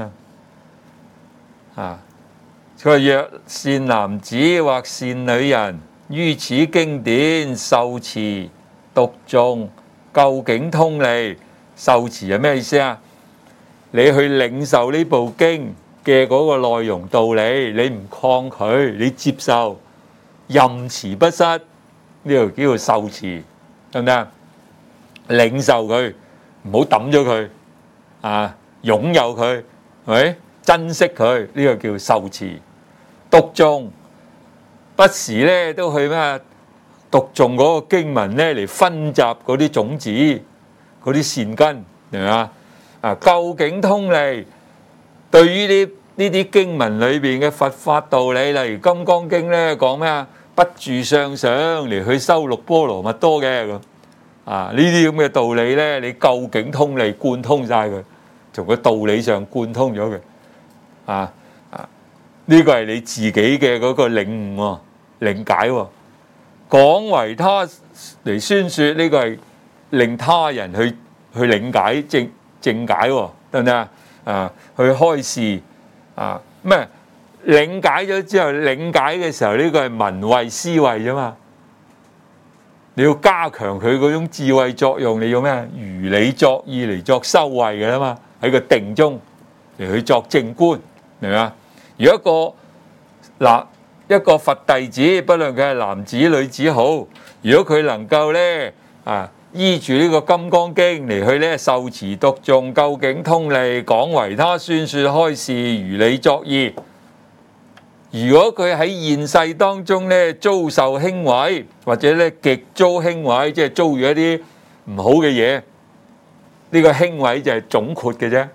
佢話若善男子或善女人，於此經典受持讀誦，究竟通利。受持係咩意思啊？你去領受呢部經嘅嗰個內容道理，你唔抗拒，你接受，任持不失，呢個叫做受持，得唔得啊？領受佢，唔好抌咗佢擁有佢，係咪？珍惜佢，呢個叫受持。讀誦，不時咧都去咩？讀誦嗰個經文咧嚟分集嗰啲種子，嗰啲善根，明唔明啊？究竟通利，對於呢啲經文裏邊嘅佛法道理，例如《金剛經》咧講咩啊？不住相想嚟去修六波羅蜜多嘅咁呢啲咁嘅道理咧，你究竟通利貫通晒佢，從個道理上貫通咗佢呢個係你自己嘅嗰個領悟喎、理解喎，廣為他嚟宣説，呢個係令他人去理解正解喎，得唔得去開示咩？理解咗之後，理解嘅時候，呢個係聞慧思慧啫嘛。你要加強佢嗰種智慧作用，你要咩？如理作意嚟作修慧嘅啦嘛，喺個定中嚟去作正觀，明唔明啊？如果一個佛弟子，不論佢係男子女子好，如果佢能夠咧依住呢個《金剛經》嚟去咧受持讀誦，究竟通利，廣為他宣説開示，如理作意。如果佢喺現世當中咧遭受輕毀，或者咧極遭輕毀，即係遭遇一啲唔好嘅嘢，呢個輕毀就係總括嘅啫。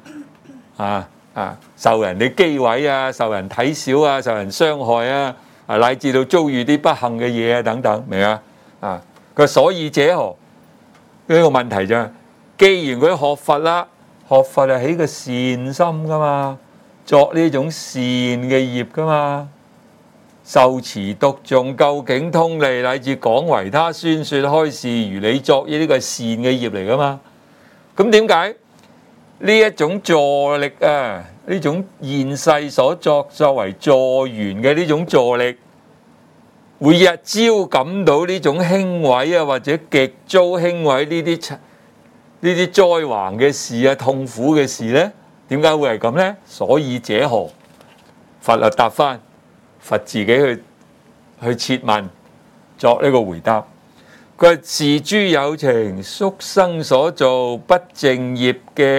受人哋譏毀啊，受人睇小啊，受人傷害啊，乃至到遭遇啲不幸嘅嘢啊等等，明啊？佢所以者何？呢個問題就係，既然佢學佛啦，學佛係起個善心噶嘛，作呢種善嘅業噶嘛，受持讀誦，究竟通利，乃至廣為他宣説開示，如理作意，呢個係善嘅業嚟噶嘛？咁點解呢一種助力呢種現世所作為助緣嘅呢種助力，會日招感到呢種輕毀或者極遭輕毀呢啲災橫嘅事痛苦嘅事呢？點解會係咁呢？所以者何？佛就答返，佛自己去設問，作呢個回答。佢話：是諸有情宿生所造不淨業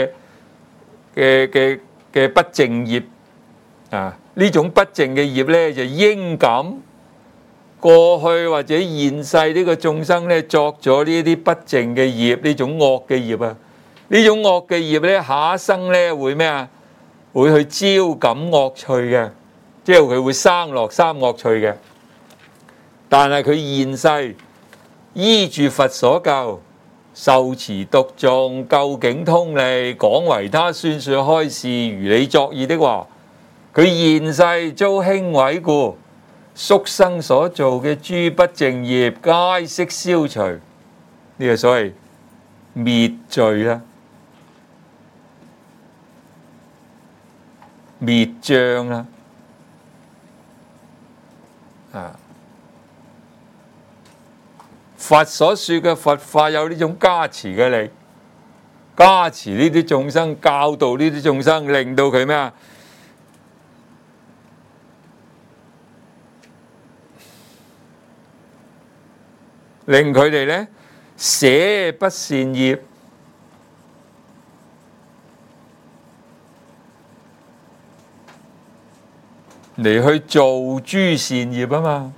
嘅不淨業呢種不淨嘅業咧，就應感過去或者現世呢個眾生咧作咗呢啲不淨嘅業，呢種惡嘅業呢種惡嘅業咧，下一生咧會咩會去招感惡趣嘅，即係佢會生落三惡趣嘅。但係佢現世依住佛所教，受持讀誦，究竟通利，廣為他宣說開示，如理作意的話，佢現世遭輕毀故，宿生所做嘅諸不淨業，皆悉消除。呢個所謂滅罪啦、滅障啦，佛所說嘅佛法有呢種加持嘅力，加持呢啲眾生，教導呢啲眾生，令到佢咩啊？令佢哋呢捨不善業，嚟去做諸善業啊嘛。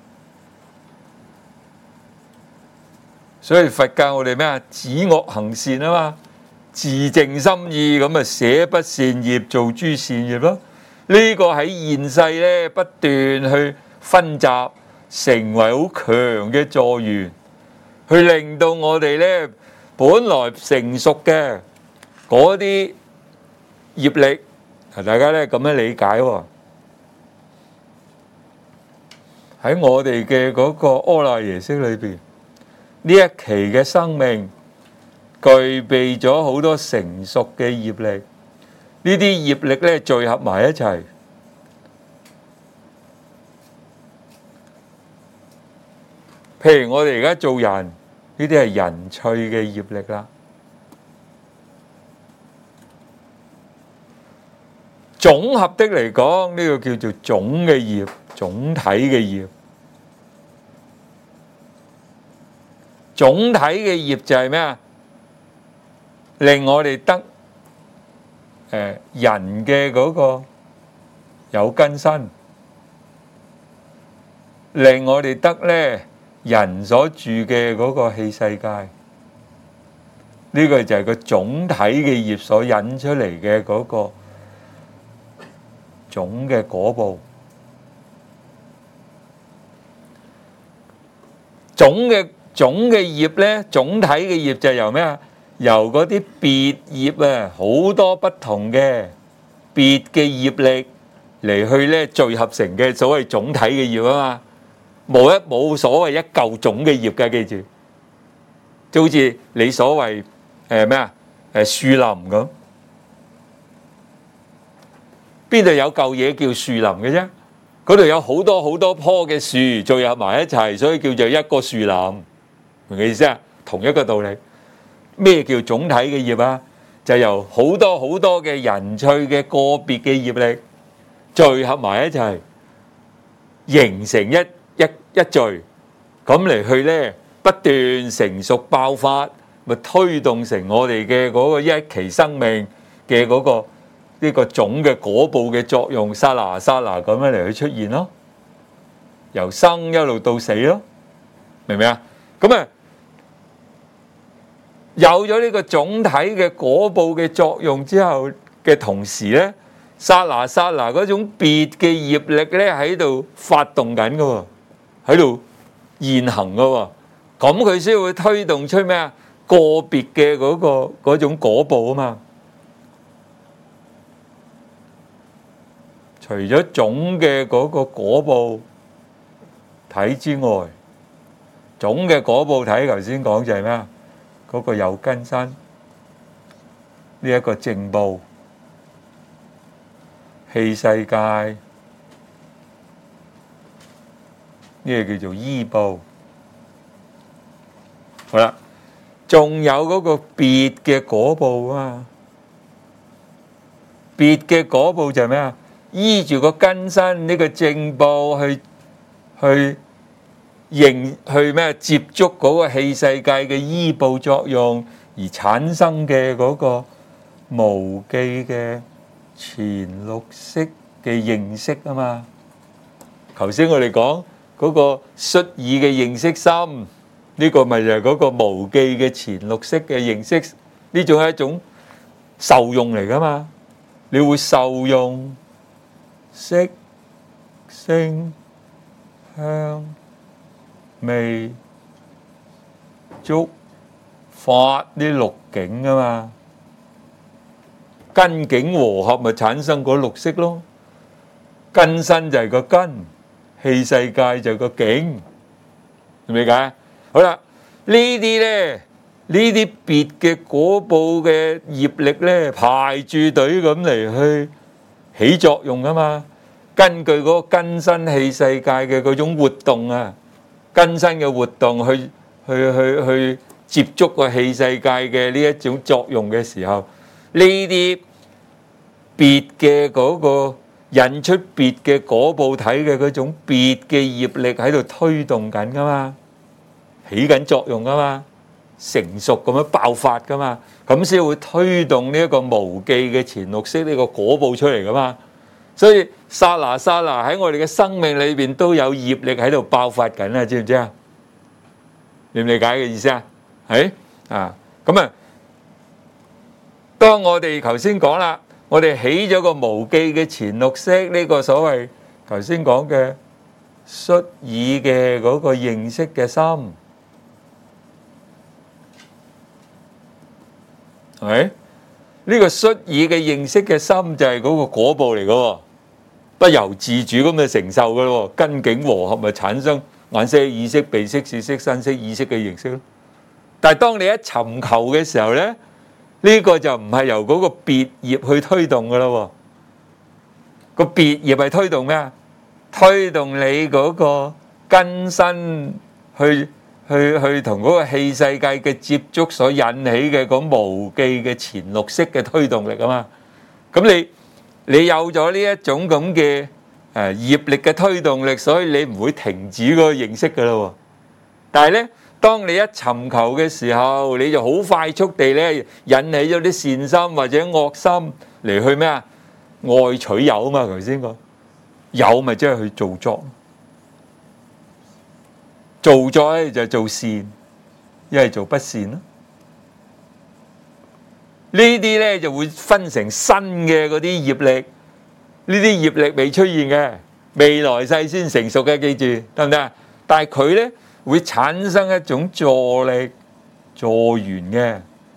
所以佛教我哋咩啊？止惡行善啊嘛，自淨心意咁啊，捨不善業，做諸善業咯。呢個喺現世咧不斷去分集，成為好強嘅助緣，去令到我哋咧本來成熟嘅嗰啲業力，大家咧咁樣理解喎。喺我哋嘅嗰個阿賴耶識裏邊，呢一期嘅生命具備咗好多成熟嘅業力，呢啲業力咧聚合埋一齊，譬如我哋而家做人，呢啲係人趣嘅業力啦。總合的嚟講，呢個叫做總嘅業，總體嘅業。總體嘅業就係咩啊？令我哋得人嘅嗰個有根身，令我哋得咧人所住嘅嗰個器世界。呢個就係個總體嘅業所引出嚟嘅嗰個總嘅果報。總嘅業咧，總體嘅業就係由咩啊？由嗰啲別業啊，好多不同嘅別嘅業力嚟去咧聚合成嘅所謂總體嘅業啊嘛，冇所謂一嚿總嘅業嘅，記住，就好似你所謂咩啊？樹林咁，邊度有嚿嘢叫樹林嘅啫？嗰度有好多好多棵嘅樹聚合埋一齊，所以叫做一個樹林。明嘅意思啊？同一個道理。咩叫總體嘅業啊？就由好多好多嘅人趣嘅個別嘅業力聚合埋一齊，形成一聚，咁嚟去咧不斷成熟爆發，咪推動成我哋嘅嗰個一期生命嘅嗰個呢個總嘅果報嘅作用，剎那剎那咁樣嚟去出現咯，由生一路到死咯，明唔明啊？咁啊，有咗呢個總體嘅果報嘅作用之後嘅同時咧，剎那剎那嗰種別嘅業力咧喺度發動緊嘅喎，喺度現行嘅喎，咁佢先會推動出咩啊？個別嘅嗰種果報啊嘛。除咗總嘅嗰個果報體之外，總嘅果報體頭先講就係咩啊？嗰個有根身，呢一個正報、器世界，呢個叫做依報。好啦，仲有嗰個別嘅果報啊嘛，別嘅果報就係咩啊？依住個根身呢個正報去咩接觸嗰個器世界嘅依報作用而產生嘅嗰個無記嘅前六識嘅認識啊嘛。頭先我哋講嗰個率爾嘅認識心，呢個咪就係嗰個無記嘅前六識嘅認識，呢種係一種受用嚟噶嘛。 你會受用色、聲、香、味、觸、法呢六境啊嘛，根境和合咪產生嗰六識咯。根身就係個根，器世界就係個境，明唔明解？好啦，呢啲咧，呢啲別嘅果報嘅業力咧，排住隊咁嚟去起作用啊嘛。根據嗰個根身器世界嘅嗰種活動啊，根身嘅活動去接觸個器世界嘅呢一種作用嘅時候，呢啲別嘅嗰個引出別嘅果報體嘅嗰種別嘅業力喺度推動緊噶嘛，起緊作用噶嘛，成熟咁樣爆發噶嘛，咁先會推動呢一個無記嘅前六識呢個果報出嚟噶嘛。所以剎那剎那喺我哋嘅生命裏邊都有業力喺度爆發緊啊，知唔知啊？理唔理解嘅意思啊？係啊，咁啊，當我哋頭先講啦，我哋起咗個無記嘅前六識呢個所謂頭先講嘅率爾嘅嗰個認識嘅心，係咪？呢個率爾嘅認識嘅心就係嗰個果報嚟嘅，不由自主咁去承受嘅咯。根境和合咪產生眼識、耳識、鼻識、舌識、身識、意識嘅認識咯。但係當你一尋求嘅時候咧，呢個就唔係由嗰個別業去推動嘅咯。個別業係推動咩啊？推動你嗰個根身去同嗰個器世界嘅接觸所引起嘅嗰無記嘅前六識嘅推動力啊嘛。咁你有咗呢一種咁嘅業力嘅推動力，所以你唔會停止嗰個認識嘅咯。但係咧，當你一尋求嘅時候，你就好快速地咧引起咗啲善心或者惡心嚟去咩啊？愛取有啊嘛，頭先講有咪即係去做作，做作咧就做善，一係做不善咯。呢啲咧就會分成新嘅嗰啲業力，呢啲業力未出現嘅，未來世先成熟嘅，記住得唔得啊？但係佢咧會產生一種助力、助緣嘅，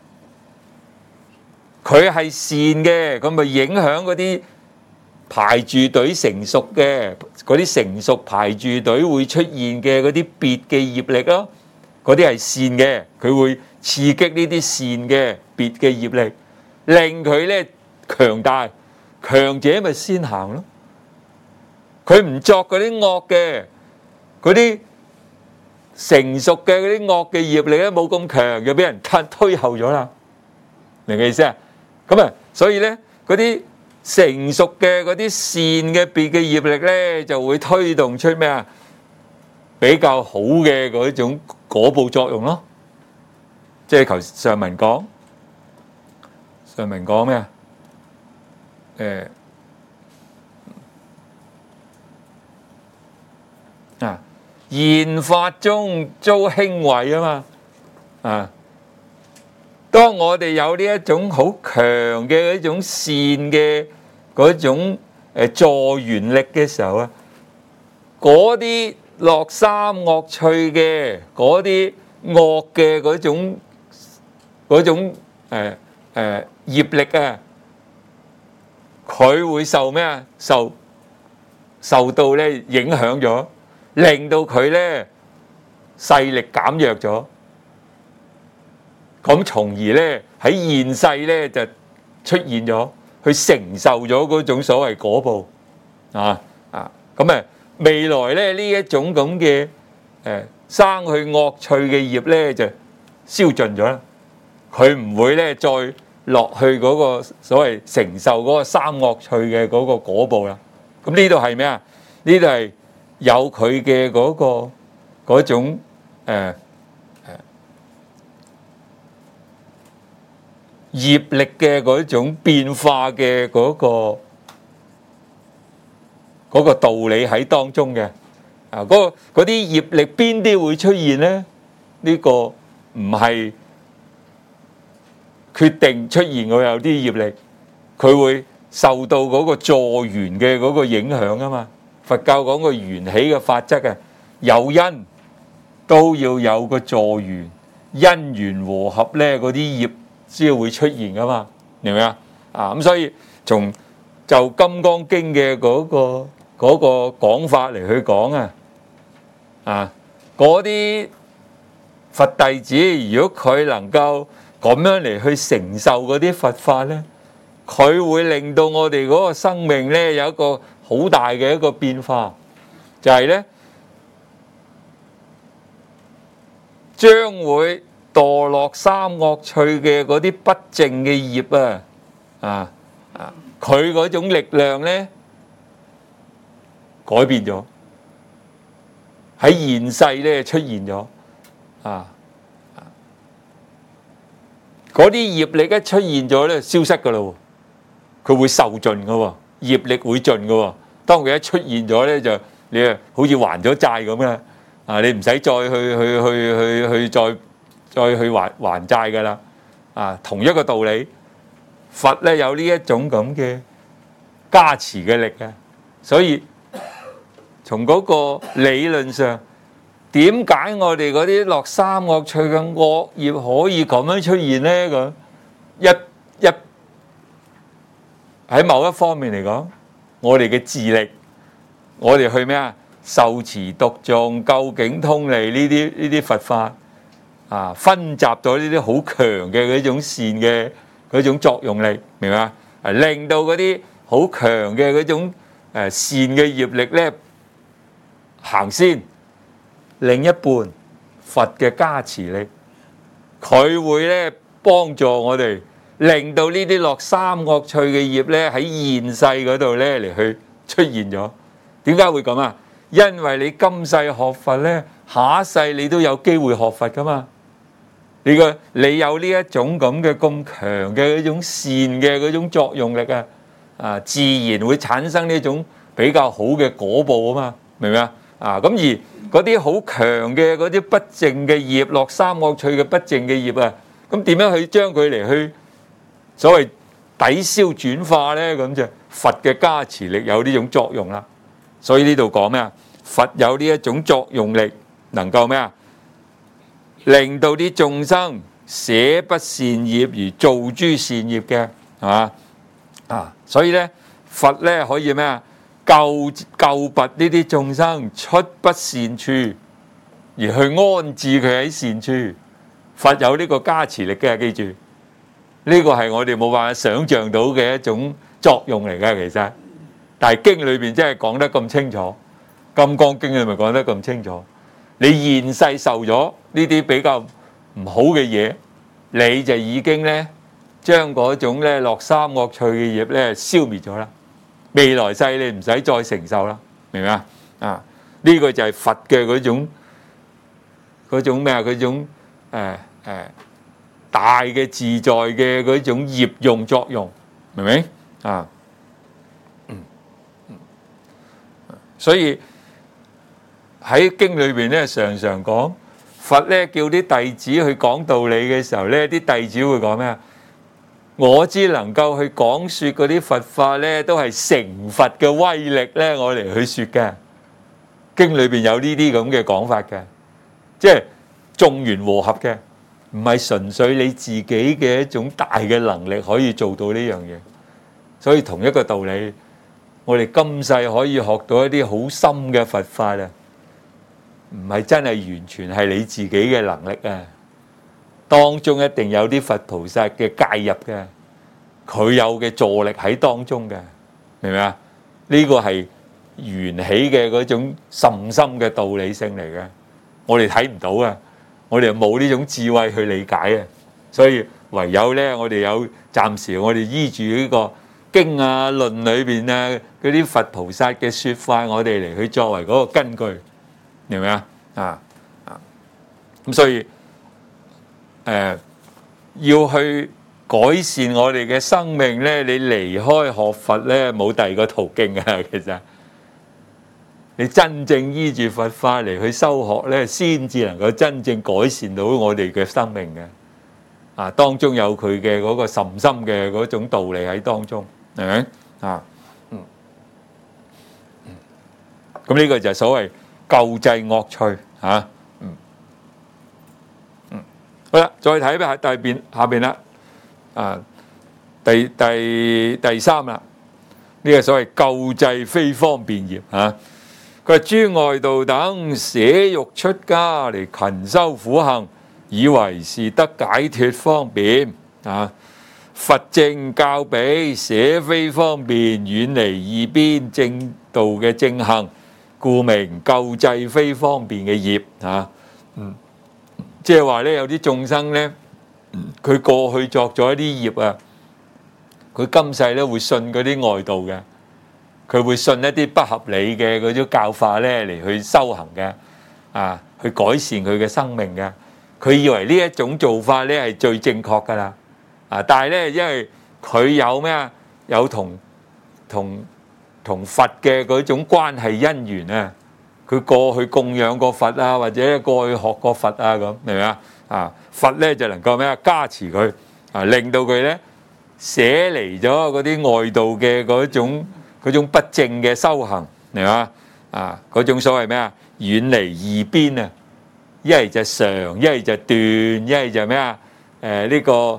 佢係善嘅，咁咪影響嗰啲排住隊成熟嘅，嗰啲成熟排住隊會出現嘅嗰啲別嘅業力咯，嗰啲係善嘅，佢會刺激呢啲善嘅別嘅業力，令佢咧強大，強者咪先行咯。佢唔作嗰啲惡嘅，嗰啲成熟嘅嗰啲惡嘅業力咧冇咁強，就俾人推後咗啦。明唔明意思啊？咁啊，所以咧嗰啲成熟嘅嗰啲善嘅別嘅業力咧，就會推動出咩啊？比較好嘅嗰種果報作用咯。即係頭上文講咩啊？現法中遭輕慧啊嘛，當我哋有呢一種好強嘅一種善嘅嗰種助緣力嘅時候啊，嗰啲樂三惡趣嘅嗰啲惡嘅嗰種業力啊，佢會受咩啊？受到咧影響咗，令到佢咧勢力減弱咗，咁從而咧喺現世咧就出現咗，去承受咗嗰種所謂果報咁啊未來咧呢一種咁嘅生去惡趣嘅業咧就消盡咗啦，佢唔會咧再落去嗰個所謂承受嗰個三惡趣嘅嗰個果報啦。咁呢度係咩啊？呢度係有佢嘅嗰種業力嘅嗰種變化嘅嗰個道理喺當中嘅。嗰啲業力邊啲會出現呢？呢個唔係決定出現，我有啲業力佢會受到嗰個助緣嘅嗰個影響啊嘛。佛教講個緣起嘅法則啊，有因都要有個助緣，因緣和合咧，嗰啲業先會出現噶嘛，明唔明啊？咁所以從就《金剛經》嘅嗰個講法嚟去講啊，嗰啲佛弟子如果佢能夠咁樣嚟去承受嗰啲佛法咧，佢會令到我哋嗰個生命咧有一個好大嘅一個變化，就係咧將會墮落三惡趣嘅嗰啲不淨嘅業佢嗰種力量咧改變咗，喺現世咧出現咗嗰啲業力一出現咗咧，消失噶啦，佢會受盡噶喎，業力會盡噶喎。當佢一出現咗咧，就你好似還咗債咁啦，你唔使再去再去還債噶啦，同一個道理，佛咧有呢一種咁嘅加持嘅力嘅，所以從嗰個理論上，點解我哋嗰啲落三惡趣嘅惡業可以咁樣出現咧？咁一喺某一方面嚟講，我哋嘅智力，我哋去咩啊？受持讀誦究竟通利呢啲佛法分集咗呢啲好強嘅嗰種善嘅嗰種作用力，明嘛？令到嗰啲好強嘅嗰種善嘅業力咧行先。另一半佛嘅加持力，佢會咧幫助我哋，令到呢啲落三惡趣嘅業咧喺現世嗰度咧嚟去出現咗。點解會咁啊？因為你今世學佛咧，下一世你都有機會學佛噶嘛。你有呢一種咁強嘅嗰種善嘅嗰種作用力自然會產生呢種比較好嘅果報啊嘛，明唔明啊？咁而嗰啲好強嘅嗰啲不淨嘅業，落三惡趣嘅不淨嘅業咁點樣去將佢嚟去所謂抵消轉化咧？咁就佛嘅加持力有呢種作用啦。所以呢度講咩啊？佛有呢一種作用力，能夠咩啊？令到啲眾生捨不善業而造諸善業嘅，係嘛？所以咧，佛咧可以咩啊？救拔呢啲眾生出不善處，而去安置佢喺善處。佛有呢個加持力嘅，記住呢個係我哋冇辦法想像到嘅一種作用嚟嘅，其實。但係經裏邊真係講得咁清楚，《金剛經》裏面講得咁清楚。你現世受咗呢啲比較唔好嘅嘢，你就已經咧將嗰種咧落三惡趣嘅業咧消滅咗啦。未來世你唔使再承受啦，明唔明啊？呢個就係佛嘅嗰種咩啊？嗰種大嘅自在嘅嗰種業用作用，明唔明啊？所以喺經裏邊咧，常常講佛咧叫啲弟子去講道理嘅時候咧，啲弟子會講咩啊？我只能夠去講説嗰啲佛法咧，都係成佛嘅威力咧，我嚟去説嘅。經裏邊有呢啲咁嘅講法嘅，即係眾緣和合嘅，唔係純粹你自己嘅一種大嘅能力可以做到呢樣嘢。所以同一個道理，我哋今世可以學到一啲好深嘅佛法啊，唔係真係完全係你自己嘅能力啊。當中一定有啲佛菩薩嘅介入嘅，佢有嘅助力喺當中嘅，明唔明啊？呢個係緣起嘅嗰種甚深嘅道理性嚟嘅，我哋睇唔到啊，我哋又冇呢種智慧去理解啊，所以唯有咧，我哋有暫時我哋依住呢個經啊論裏邊啊嗰啲佛菩薩嘅説法，我哋嚟去作為嗰個根據，明唔明啊？咁所以要去改善我哋嘅生命咧，你離開學佛咧，冇第二個途徑嘅。其實你真正依住佛法嚟去修學咧，先至能夠真正改善到我哋嘅生命嘅。當中有佢嘅嗰個甚深嘅嗰種道理喺當中，係咪？ 啊，咁呢個就係所謂救濟惡趣嚇。好啦，再睇下邊啦，啊，第三啦，呢個所謂救濟非方便業嚇。佢話諸外道等捨欲出家嚟勤修苦行，以為是得解脫方便啊。佛正教彼捨非方便，遠離二邊正道嘅正行，故名救濟非方便嘅業啊。即係話咧，有啲眾生咧，佢過去作咗一啲業啊，佢今世咧會信嗰啲外道嘅，佢會信一啲不合理嘅嗰種教法咧嚟去修行嘅，啊，去改善佢嘅生命嘅。佢以為呢一種做法咧係最正確噶啦，啊，但係咧因為佢有咩啊，有同佛嘅嗰種關係因緣啊。佢過去供養過佛啊，或者過去學過佛啊，咁明唔明啊？啊，佛咧就能夠咩啊加持佢啊，令到佢咧捨離咗嗰啲外道嘅嗰種不正嘅修行，明嘛？啊，嗰種所謂咩啊？遠離二邊啊，一係就常，一係就斷，一係就咩啊？呢個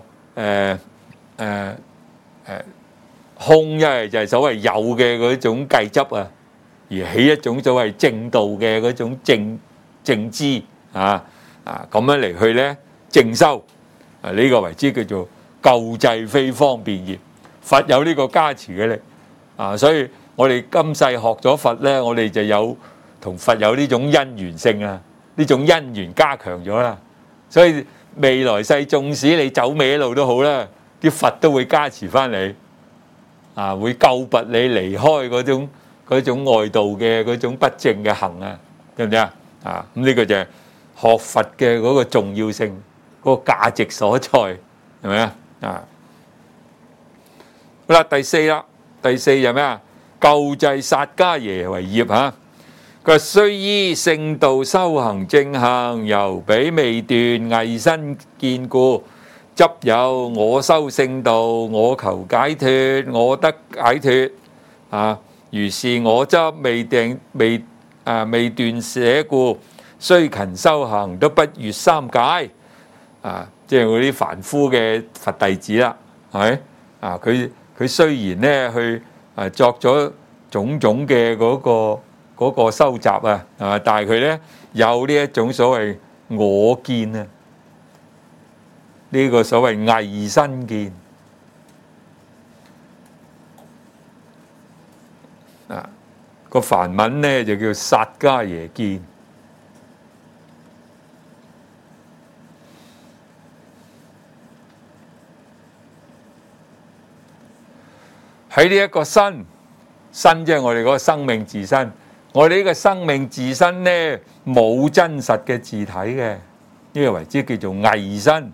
空，一係就係所謂有嘅嗰種計執啊。而起一種所謂正道嘅嗰種正知咁樣嚟去咧正修呢個為之叫做救濟非方便業。佛有呢個加持嘅力所以我哋今世學咗佛咧，我哋就有同佛有呢種因緣性啊，呢種因緣加強咗啦。所以未來世縱使你走歪路都好啦，啲佛都會加持翻你會救拔你離開嗰種外道嘅嗰種不正嘅行啊，對唔對啊？咁呢個就係學佛嘅嗰個重要性，嗰個價值所在，係咪啊？好啦，第四就咩啊？救濟薩迦耶為業嚇。佢話雖依聖道修行正行，由彼未斷偽身見故，執有我修聖道，我求解脫，我得解脫如是我執未斷捨故，雖勤修行都不越三界即係嗰啲凡夫嘅佛弟子啦，係咪佢雖然咧去作咗種種嘅嗰個收集但係佢咧有呢一種所謂我見呢個所謂偽身見個梵文咧就叫薩迦耶見。喺呢一個身即係我哋嗰個生命自身，我哋呢個生命自身咧冇真實嘅自體嘅，呢個為之叫做偽身。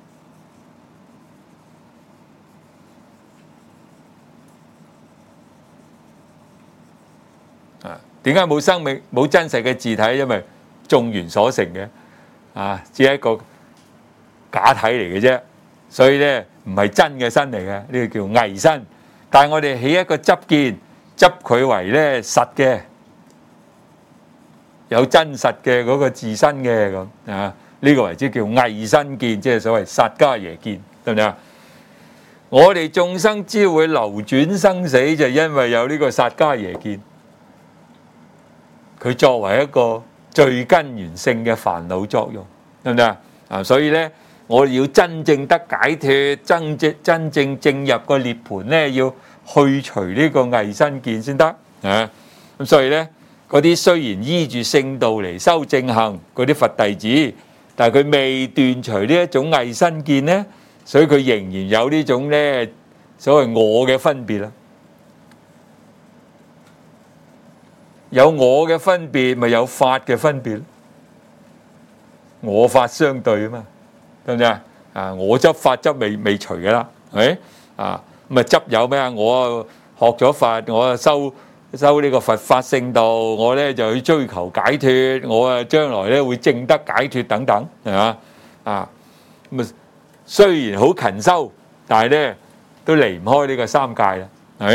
點解冇生命冇真實嘅自體？因為眾緣所成嘅只係一個假體嚟嘅啫，所以咧唔係真嘅身嚟嘅，呢個叫偽身。但係我哋起一個執見，執佢為咧實嘅，有真實嘅嗰個自身嘅咁呢個為之叫偽身見，即係所謂薩迦耶見，對唔對啊？我哋眾生之會流轉生死，就因為有呢個薩迦耶見。佢作為一個最根源性嘅煩惱作用，對唔對啊？所以咧，我哋要真正得解脫，真正進入個涅槃咧，要去除呢個偽身見先得咁所以咧，嗰啲雖然依住聖道嚟修正行嗰啲佛弟子，但係佢未斷除呢一種偽身見咧，所以佢仍然有呢種咧所謂我嘅分別啦。有我嘅分別，咪有法嘅分別。我法相對啊嘛，對唔對我執法執未除嘅啦，係咪咁執有咩我學咗法，我修呢個佛法聖道，我咧就去追求解脫，我將來咧會證得解脫等等，係嘛咁雖然好勤修，但係咧都離唔開呢個三界啦，係咪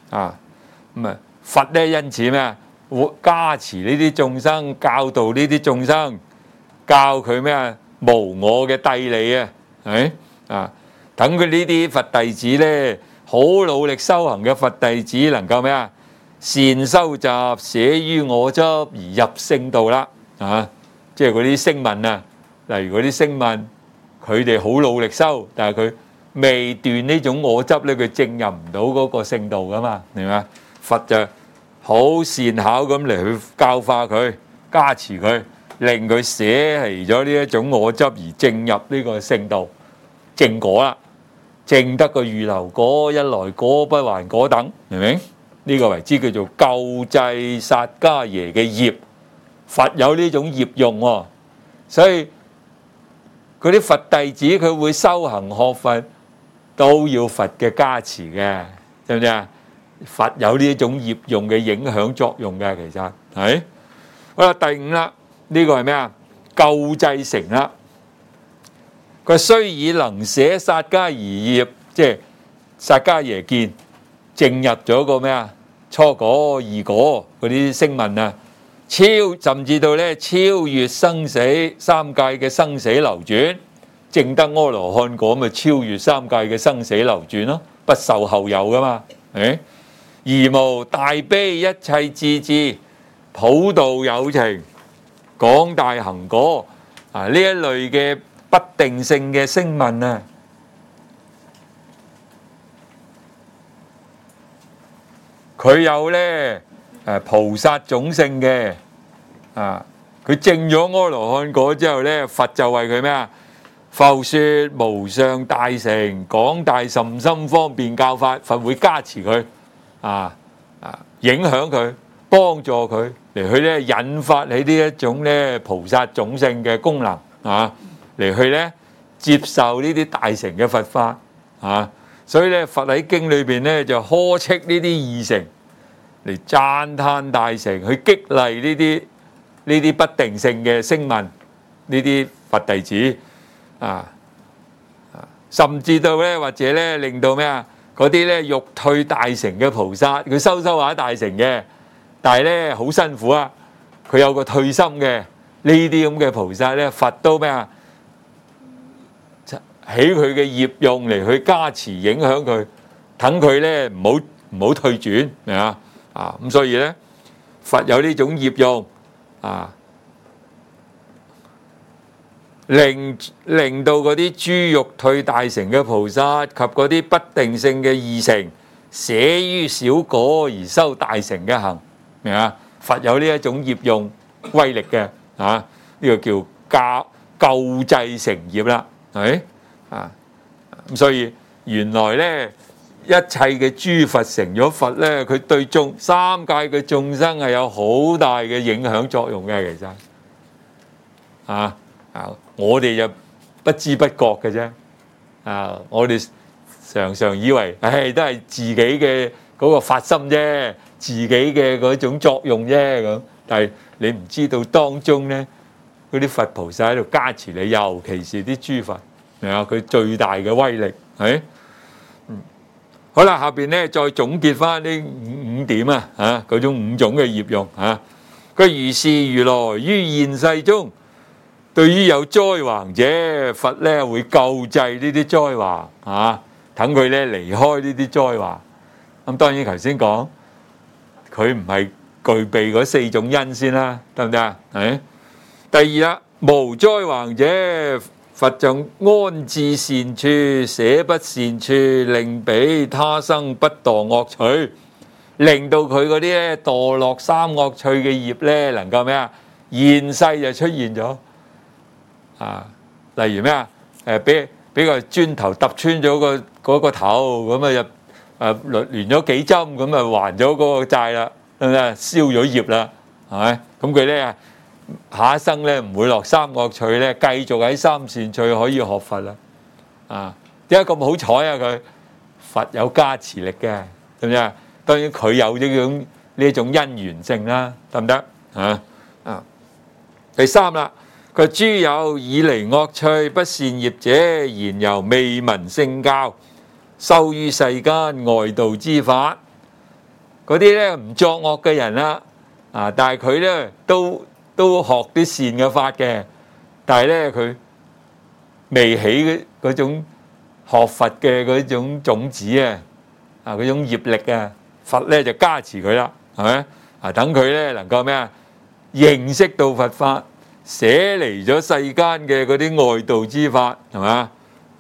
咁啊佛咧因此咩會加持呢啲眾生，教導呢啲眾生，教佢咩無我嘅諦理啊，係等佢呢啲佛弟子咧好努力修行嘅佛弟子能夠咩善收集捨於我執而入聖道啦，即係嗰啲聲聞啊，例如嗰啲聲聞，佢哋好努力修，但係佢未斷呢種我執咧，佢證入唔到嗰個聖道噶嘛，明嘛？佛就好善巧咁嚟去教化佢，加持佢，令佢捨棄咗呢一種我執而證入呢個聖道正果啦，證得個預流果、一來果不還果等，明唔明？呢個為之叫做救濟薩迦耶嘅業，佛有呢種業用喎，所以嗰啲佛弟子佢會修行學佛，都要佛嘅加持嘅，知唔知啊？佛有呢種業用嘅影響作用嘅，其實係好啦。第五啦，呢個係咩啊？救濟成啦。佢雖已能捨薩迦耶業，即係薩迦耶見，證入咗個咩啊？初果、二果嗰啲聲聞啊，甚至到咧超越生死三界嘅生死流轉，證得阿羅漢果，咪超越三界嘅生死流轉咯，不受後有噶嘛，係而無大悲一切智智普度有情廣大行果呢一類嘅不定性嘅聲聞啊，佢有咧菩薩種性嘅佢證咗阿羅漢果之後咧，佛就為佢咩啊？復說無上大乘廣大甚深方便教法，佛會加持佢影響佢，幫助佢嚟去咧引發起呢一種咧菩薩種性嘅功能嚟去咧接受呢啲大乘嘅佛法所以咧佛喺經裏邊咧就呵斥呢啲二乘嚟讚歎大乘，去激勵呢啲不定性嘅聲聞，呢啲佛弟子甚至到咧或者咧令到咩啊？嗰啲咧欲退大乘嘅菩薩，佢修下大乘嘅，但係咧好辛苦啊！佢有個退心嘅呢啲咁嘅菩薩咧，佛都咩啊？起佢嘅業用嚟去加持影響佢，等佢咧唔好退轉，明啊？咁所以咧，佛有呢種業用令到嗰啲諸欲退大乘嘅菩薩及嗰啲不定性嘅二乘捨於小果而修大乘嘅行，明啊？佛有呢一種業用威力嘅呢個叫救濟成業啦，係咁所以原來咧一切嘅諸佛成咗佛咧，佢對三界嘅眾生係有好大嘅影響作用嘅，其實我哋就不知不覺嘅啫，我哋常常以為，都係自己嘅嗰個發心啫，自己嘅嗰種作用啫咁。但係你唔知道當中咧，嗰啲佛菩薩喺度加持你，尤其是啲諸佛，明啊？佢最大嘅威力係，好啦，下邊咧再總結翻呢五點嗰種五種嘅業用佢如是如來於現世中。對於有災患者，佛咧會救濟呢啲災患等佢咧離開呢啲災患。咁當然頭先講佢唔係具備嗰四種因先啦，得唔得啊？第二啦，無災患者，佛就安置善處，捨不善處，令彼他生不墮惡趣，令到佢嗰啲咧墮落三惡趣嘅業咧能夠咩啊？現世就出現咗。例如咩啊？俾個磚頭揼穿咗嗰個頭，咁連咗幾針，咁還咗嗰個債啦，消咗業啦，係咪？咁佢咧下一生咧唔會落三惡趣咧，繼續喺三善趣可以學佛啦。點解咁好彩啊？佢佛有加持力嘅，係咪啊？當然佢有呢種因緣性啦，得唔得？第三啦。佢諸有已離惡趣不善業者，然猶未聞聖教，修於世間外道之法， 嗰啲咧唔作惡嘅人啦，但係佢咧都學啲善嘅法嘅，但係咧佢未起嗰種學佛嘅嗰種種子啊，嗰種業力啊，佛咧就加持佢啦，係咪？等佢咧能夠咩啊？認識到佛法，捨離咗世間嘅嗰啲外道之法，係嘛？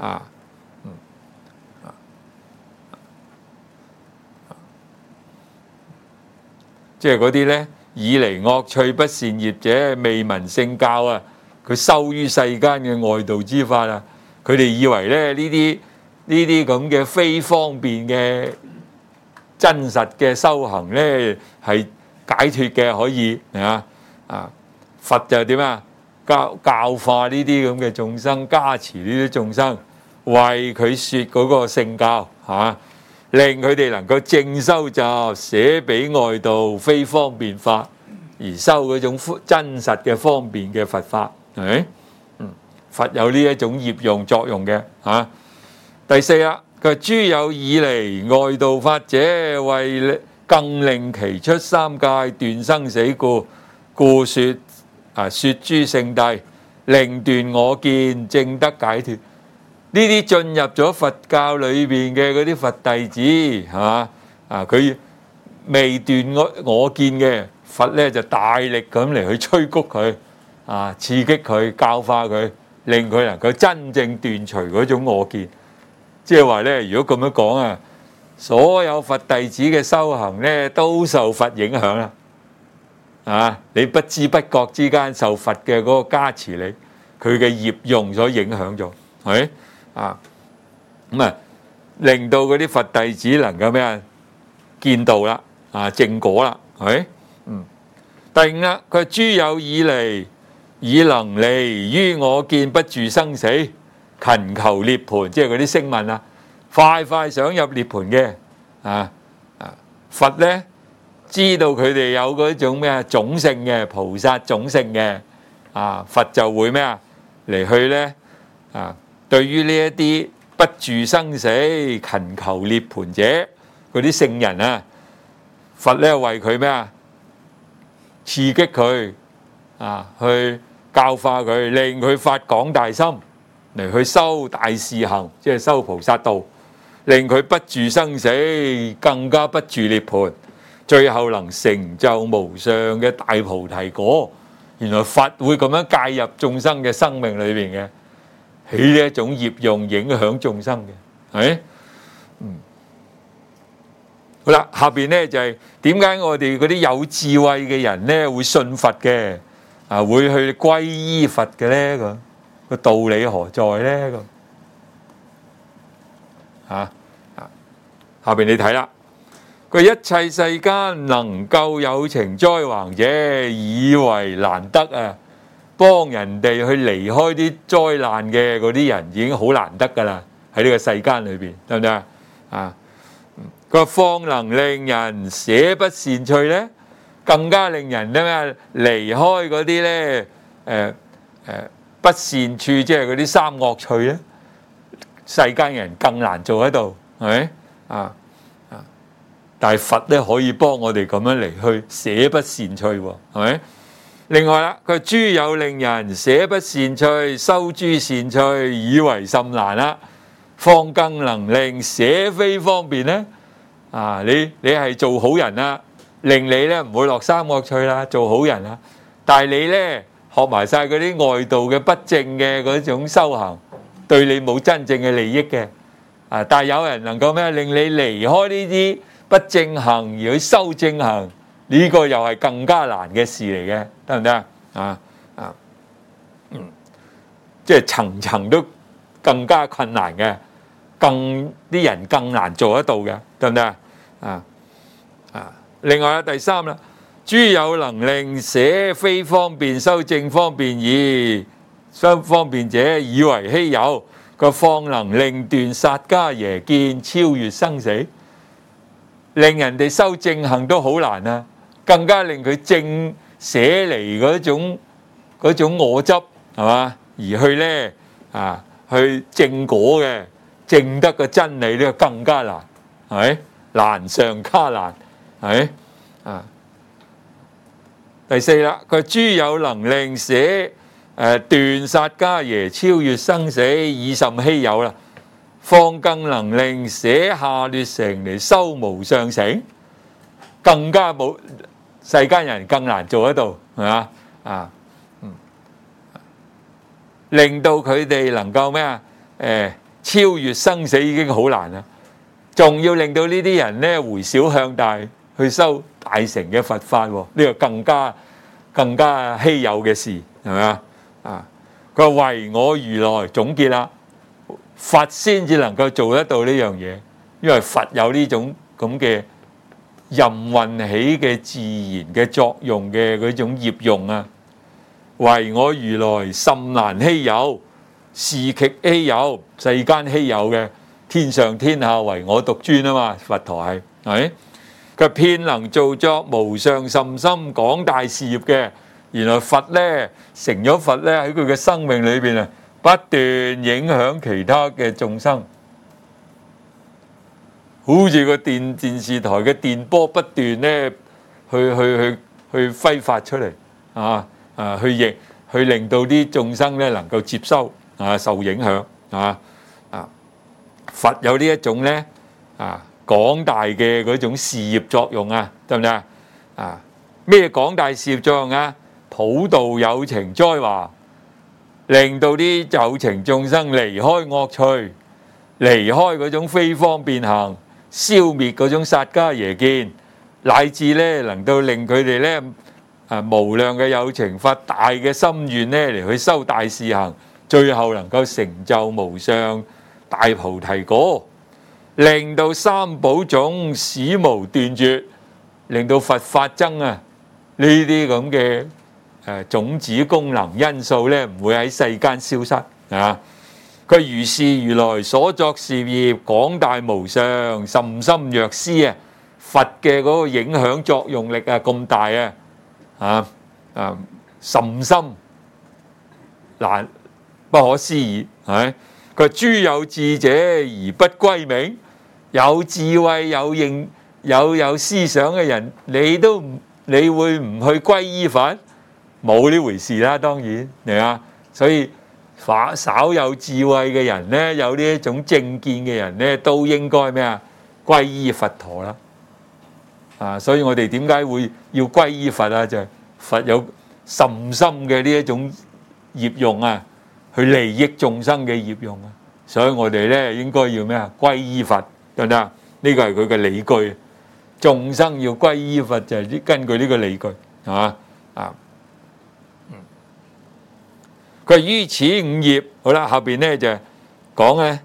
即係嗰啲咧，以離惡趣不善業者，未聞聖教啊！佢羞於世間嘅外道之法啊！佢哋以為咧呢啲咁嘅非方便嘅真實嘅修行咧係解脫嘅，可以佛就點啊？教化呢啲咁嘅眾生，加持呢啲眾生，為佢説嗰個聖教令佢哋能夠正修習，捨彼外道非方便法，而修嗰種真實嘅方便嘅佛法，係咪？佛有呢一種業用作用嘅。第四啦，佢話諸有以離外道法者，為更令其出三界斷生死故説諸聖諦，令斷我見，證得解脫。呢啲進入咗佛教裏邊嘅嗰啲佛弟子，係嘛？佢未斷我見嘅，佛咧就大力咁嚟去催谷佢，刺激佢，教化佢，令佢能夠真正斷除嗰種我見。即係話咧，如果咁樣講啊，所有佛弟子嘅修行咧都受佛影響啦。你不知不覺之間受佛嘅嗰個加持，佢嘅業用所影響咗，係咪？令到嗰啲佛弟子能夠咩啊？見道啦，正果啦，係咪？第五啦，佢話諸有以離，以能離於我見，不住生死，勤求涅槃，即係嗰啲聲聞啊，快快想入涅槃嘅佛咧，知道佢哋有嗰種咩啊種性嘅菩薩種性嘅佛就會咩啊嚟去咧對於呢一啲不住生死、勤求涅槃者嗰啲聖人啊，佛咧為佢咩啊刺激佢去教化佢，令佢發廣大心嚟去修大士行，即係修菩薩道，令佢不住生死，更加不住涅槃，最後能成就無上嘅大菩提果。原來佛會咁樣介入眾生嘅生命裏邊嘅，起呢一種業用影響眾生嘅，係咪？好啦，下邊咧就係點解我哋嗰啲有智慧嘅人咧會信佛嘅，會去皈依佛嘅咧？個道理何在咧？下邊你睇啦，佢一切世間能夠有情災橫者，以為難得啊！幫人哋去離開啲災難嘅嗰啲人已經好難得噶啦，喺呢個世間裏邊，得唔得啊？佢話方能令人捨不善趣咧，更加令人咧離開嗰啲咧不善處，即係嗰啲三惡趣咧，世間人更難做得到，係咪？但係佛咧可以幫我哋咁樣嚟去捨不善趣喎，係咪？另外啦，佢諸有令人捨不善趣，修諸善趣，以為甚難啦，方更能令捨非方便咧。你係做好人啦，令你咧唔會落三惡趣啦，做好人啦。但係你咧學埋晒嗰啲外道嘅不正嘅嗰種修行，對你冇真正嘅利益嘅。但係有人能夠咩令你離開呢啲不正行而去修正行，呢個又係更加難嘅事嚟嘅，得唔得即係層層都更加困難嘅，啲人更難做得到嘅，得唔得另外第三啦，諸有能令捨非方便，修正方便義，修方便者以為稀有，個方能令斷薩迦耶見，超越生死，令人哋修正行都好難啊，更加令佢正捨離嗰種我執，係嘛？而去咧去正果嘅，證得個真理呢個更加難，係咪？難上加難， 係啊。第四啦，佢諸有能令捨斷殺家爺，超越生死，已甚稀有啦。況更能令捨下劣城嚟修無上城，更加冇世間人更難做得到，係嘛啊？令到佢哋能夠咩啊？超越生死已經好難啦，仲要令到呢啲人咧回小向大去修大乘嘅佛法，呢個更加稀有嘅事，係咪啊？啊！佢話唯我如來總結啦，佛先至能夠做得到呢樣嘢，因為佛有呢種咁嘅任運起嘅自然嘅作用嘅嗰種業用啊。唯我如來甚難稀有，是極稀有，世間稀有嘅，天上天下唯我獨尊啊嘛！佛陀係咪？佢遍能造作無上甚深廣大事業嘅。原來佛咧成咗佛咧喺佢嘅生命裏邊啊，不斷影響其他嘅眾生，好似個電視台嘅電波不斷咧去揮發出嚟去令到啲眾生咧能夠接收受影響佛有呢一種咧廣大嘅嗰種事業作用啊，得唔得啊？咩廣大事業作用啊？普渡有情災禍，令到啲有情眾生離開惡趣，離開嗰種非方便行，消滅嗰種殺家耶見，乃至咧能夠令佢哋咧無量嘅有情發大嘅心願咧嚟去修大事行，最後能夠成就無上大菩提果，令到三寶種使無斷絕，令到佛法僧啊呢啲咁嘅種子功能因素咧唔會喺世間消失啊！佢如是如來所作事業廣大無上甚深若斯啊！佛嘅嗰個影響作用力啊咁大啊甚深難不可思議係。佢諸有智者而不歸命，有智慧有思想嘅人，你會唔去歸依佛？冇呢回事啦，當然係啊。所以稍有智慧嘅人咧，有呢一種正見嘅人咧，都應該咩啊？歸依佛陀啦。所以我哋點解會要歸依佛啊？就係佛有甚深嘅呢一種業用啊，去利益眾生嘅業用啊。所以我哋咧應該要咩啊？歸依佛，得唔得？呢個係佢嘅理據。眾生要歸依佛就係根據呢個理據，係嘛啊？佢於此五業，好啦，後邊咧就講咧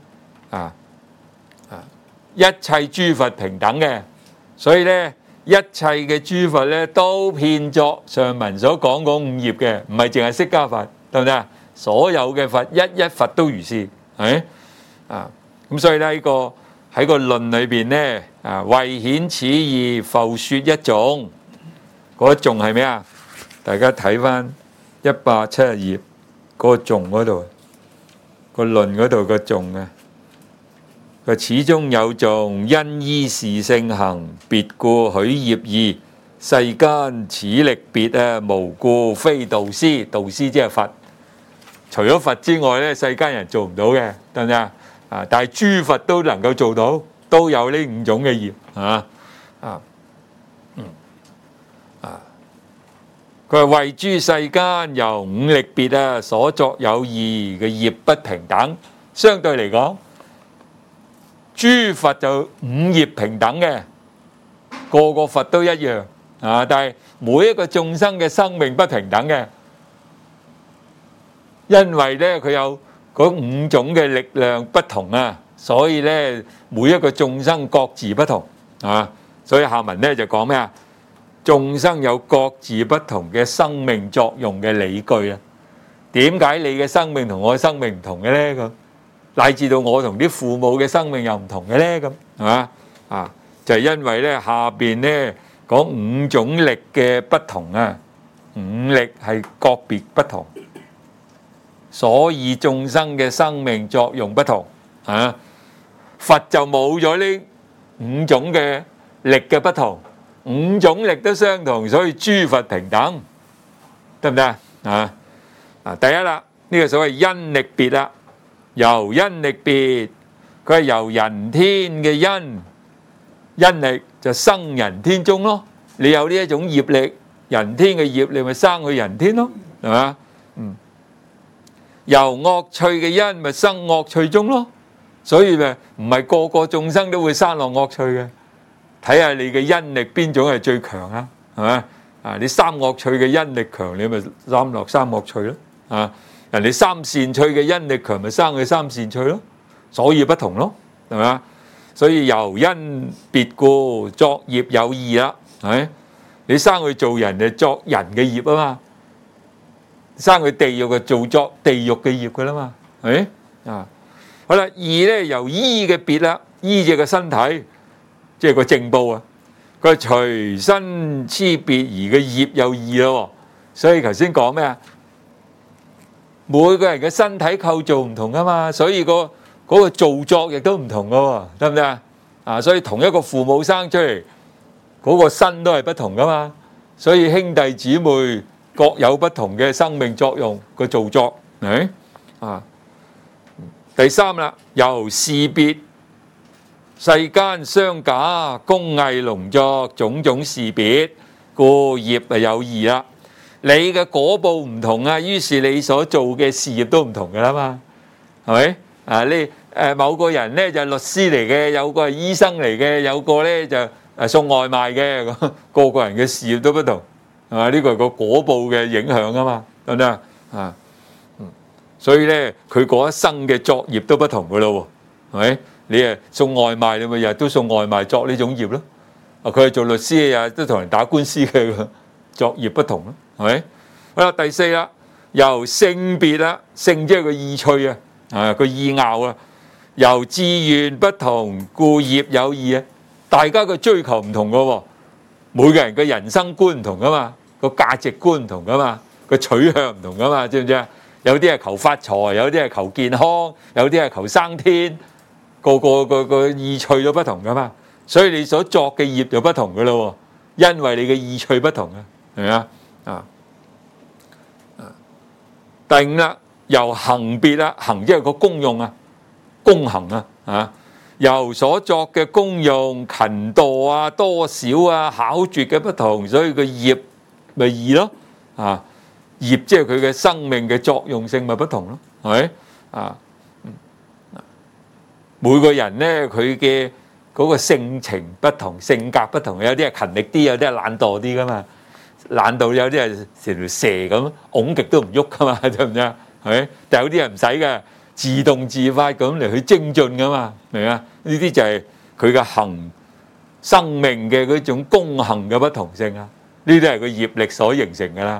一切諸佛平等嘅，所以咧一切嘅諸佛咧都遍作上文所講嗰五業嘅，唔係淨係釋迦佛，得唔得啊？所有嘅佛一佛都如是，係咁所以咧呢個喺個論裏邊咧為顯此義，復說一頌。嗰一頌係咩啊？大家睇翻170頁。個頌嗰度，個論嗰度個頌啊，佢始終有頌，因依是性行，別故許業義。世間此力別啊，無故非導師。導師即係佛，除咗佛之外咧，世間人做唔到嘅，得唔得啊？但係諸佛都能夠做到，都有呢5種嘅業佢話為諸世間由5力別所作有異嘅業不平等，相對嚟講，諸佛就5業平等嘅，個個佛都一樣但係每一個眾生嘅生命不平等嘅，因為咧佢有嗰5種嘅力量不同所以咧每一個眾生各自不同所以下文咧就講咩啊？眾生有各自不同嘅生命作用嘅理據啊！點解你嘅生命同我嘅生命唔同嘅咧？咁乃至到我同啲父母嘅生命又唔同嘅咧？咁係嘛就係因為咧下邊咧講5種力嘅不同5力係個別不同，所以眾生嘅生命作用不同佛就冇咗呢5種嘅力嘅不同。 五種力都相同，所以諸佛平等，得唔得啊？第一啦，呢個所謂因力別啦，由因力別，佢係由人天嘅因力就生人天中咯。你有呢一種業力，人天嘅業，你咪生去人天咯，係嘛？由惡趣嘅因，咪生惡趣中咯。所以咪唔係個個眾生都會生落惡趣嘅，睇下你嘅因力邊種係最強啊？係咪？你三惡趣嘅因力強，你咪生落三惡趣咯。人哋三善趣嘅因力強，咪生去三善趣咯。所以不同咯，係咪？所以由因別故，作業有異啦。係你生去做人就作人嘅業啊嘛，生去地獄就作地獄嘅業噶啦嘛，係咪？好啦，二咧由依嘅別啦，依隻個身體，即係個正報啊。佢隨身差別而嘅業有異咯。所以頭先講咩啊？每個人嘅身體構造唔同噶嘛，所以嗰個造作亦都唔同噶喎，得唔得啊？所以同一個父母生出嚟，嗰個身都係不同噶嘛。所以兄弟姊妹各有不同嘅生命作用個造作，係啊。第三啦，由事別，世間相假，工藝農作，種種事別，故業有異啦。你嘅果報唔同啊，於是你所做嘅事業都唔同噶啦嘛，係咪？你某個人咧就係律師嚟嘅，有個係醫生嚟嘅，有個咧就送外賣嘅，個個人嘅事業都不同，係嘛？呢個係個果報嘅影響啊嘛，得唔得啊？所以咧，佢嗰一生嘅作業都不同噶咯喎，係咪？你送外賣，你咪日日都送外賣作呢種業咯。佢係做律師嘅，日日都同人打官司嘅，作業不同咯，係咪？好啦，第四啦，由性別啦，性即係個意趣啊，個意拗啊，由志願不同，故業有異啊。大家嘅追求唔同噶喎，每個人嘅人生觀唔同噶嘛，個價值觀唔同噶嘛，個取向唔同噶嘛，知唔知啊？有啲係求發財，有啲係求健康，有啲係求生天，個意趣都不同噶嘛，所以你所作嘅業就不同噶咯喎，因為你嘅意趣不同啊，係咪啊？第五啦，由行別啦，行即係個功用啊，功行啊，由所作嘅功用勤惰啊、多少啊、巧拙嘅不同，所以個業咪異咯啊。業即係佢嘅生命嘅作用性咪不同咯，係咪啊？每個人咧佢嘅嗰個性情不同，性格不同，有啲係勤力啲，有啲係懶惰啲噶嘛。懶到有啲係成條蛇咁，拱極都唔喐噶嘛，知唔知啊？係咪？但有啲人唔使嘅，自動自發咁嚟去精進噶嘛，明唔明啊？呢啲就係佢嘅行生命嘅嗰種功行嘅不同性啊。呢啲係個業力所形成噶啦。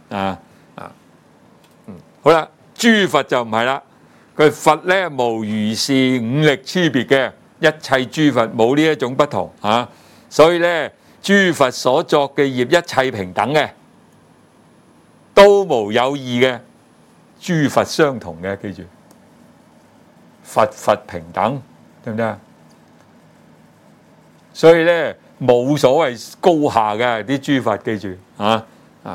好啦，諸佛就唔係啦，佢佛咧無如是五力差別嘅，一切諸佛冇呢一種不同啊，所以咧諸佛所作嘅業一切平等嘅，都無有異嘅，諸佛相同嘅，記住，佛平等，對唔對啊？所以咧冇所謂高下嘅啲諸佛，記住啊。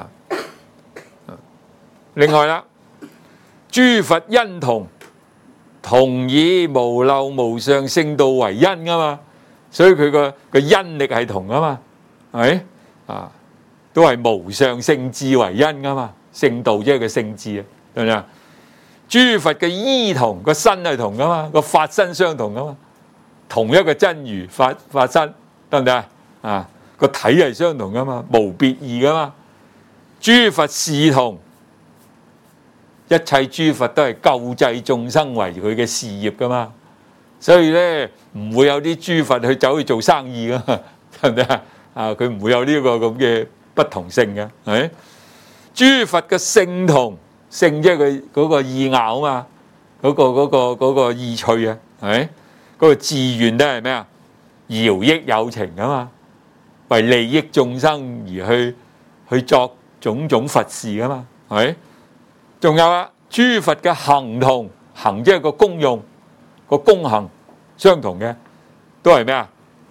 另外啦，諸佛因同以無漏無上聖道為因噶嘛，所以佢個因力係同噶嘛，係咪啊？都係無上聖智為因噶嘛，聖道即係個聖智啊，對唔對啊？諸佛嘅依同個身係同噶嘛，個法身相同噶嘛，同一個真如法身，得唔得啊？個體係相同噶嘛，無別異噶嘛。諸佛事同。一切諸佛都係救濟眾生為佢嘅事業噶嘛，所以咧唔會有啲諸佛去走去做生意噶嘛，係咪啊？佢唔會有呢個咁嘅不同性嘅，係咪？諸佛嘅性同，性即係佢嗰個意拗啊嘛，嗰個意趣啊，係咪？嗰個志願都係咩啊？饒益有情啊嘛，為利益眾生而去作種種佛事啊嘛，係咪？仲有啊，諸佛嘅行同，行即係個功用，個功行相同嘅，都係咩啊？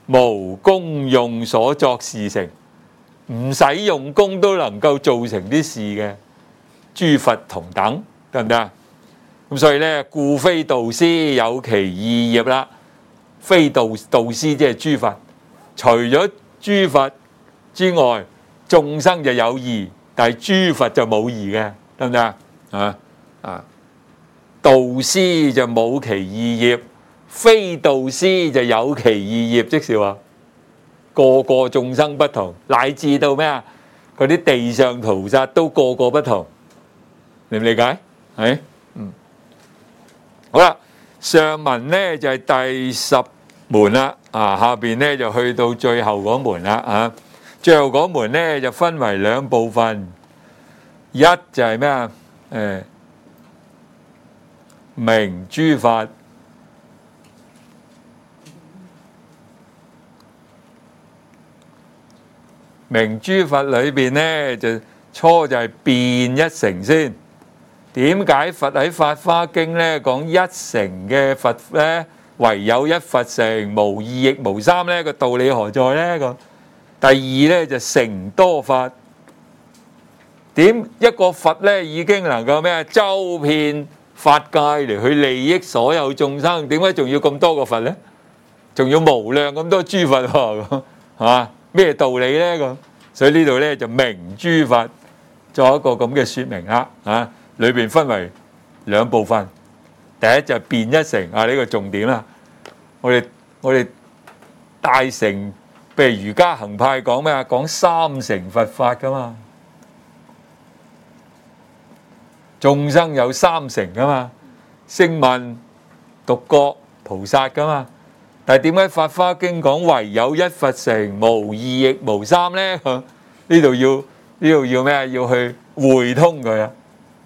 無功用所作事成，唔使用功都能夠做成啲事嘅，諸佛同等，得唔得啊？咁所以咧，故非導師有其二業啦。非導師即係諸佛，除咗諸佛之外，眾生就有義，但係諸佛就冇義嘅，得唔得啊？導師就冇其二業，非導師就有其二業，即是話個個眾生不同，乃至到咩啊？嗰啲地上菩薩都個個不同，理唔理解？係，好啦，上文咧就係第10門啦，下邊咧就去到最後嗰門啦，最後嗰門咧就分為兩部分，一就係咩啊？明諸法，明諸法裏邊咧就初就係辨一乘先。點解佛喺《法華經》咧講一乘嘅佛咧，唯有一佛乘，無二亦無三咧？個道理何在咧？個第二咧就成多法。點一個佛咧已經能夠咩啊？周遍法界嚟去利益所有眾生，點解仲要咁多個佛咧？仲要無量咁多諸佛喎，係嘛？咩道理咧？咁所以呢度咧就明諸法作一個咁嘅説明啦，裏邊分為兩部分，第一就係辨一乘，呢個重點啦。我哋大乘，譬如瑜伽行派講咩啊？講三乘佛法噶嘛，眾生有三乘噶嘛，聲聞、獨覺、菩薩噶嘛。但係點解《法華經》講唯有一佛乘，無二亦無三咧？呢度要咩啊？要去會通佢啊！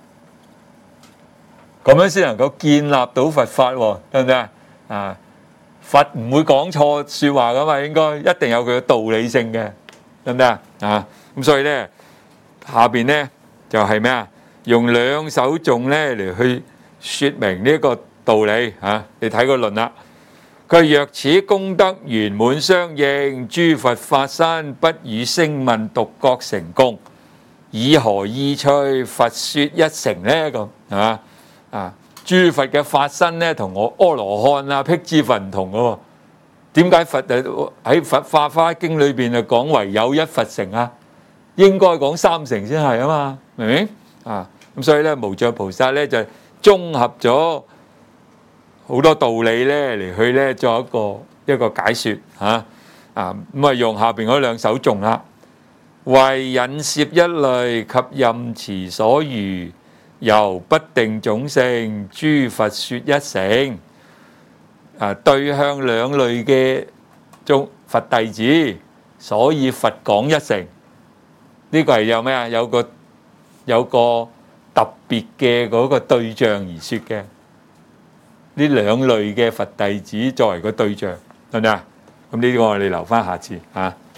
咁樣先能夠建立到佛法喎，得唔得啊？佛唔會講錯説話噶嘛，應該一定有佢嘅道理性嘅，得唔得啊？咁所以咧，下邊咧就係咩啊？用兩首頌咧嚟去説明呢一個道理嚇。你睇個論啦，佢若此功德圓滿相應，諸佛法身不與聲聞獨覺乘共，以何意趣佛説一乘咧？咁係嘛？諸佛嘅法身咧，同我阿羅漢啊、辟支佛唔同嘅喎。點解佛喺《法華經》裏邊就講唯有一佛乘啊？應該講三乘先係啊嘛，明唔明？咁所以咧，無著菩薩咧就綜合咗好多道理咧嚟去咧作一個解説嚇。咁啊用下邊嗰兩首頌啦，為引攝一類及任持所餘。由不定種性，諸佛説一乘。對向兩類嘅佛弟子，所以佛講一乘。呢個係有咩啊？有個特別嘅嗰個對象而説嘅。呢兩類嘅佛弟子作為個對象，係咪啊？咁呢個我哋留翻下次嚇。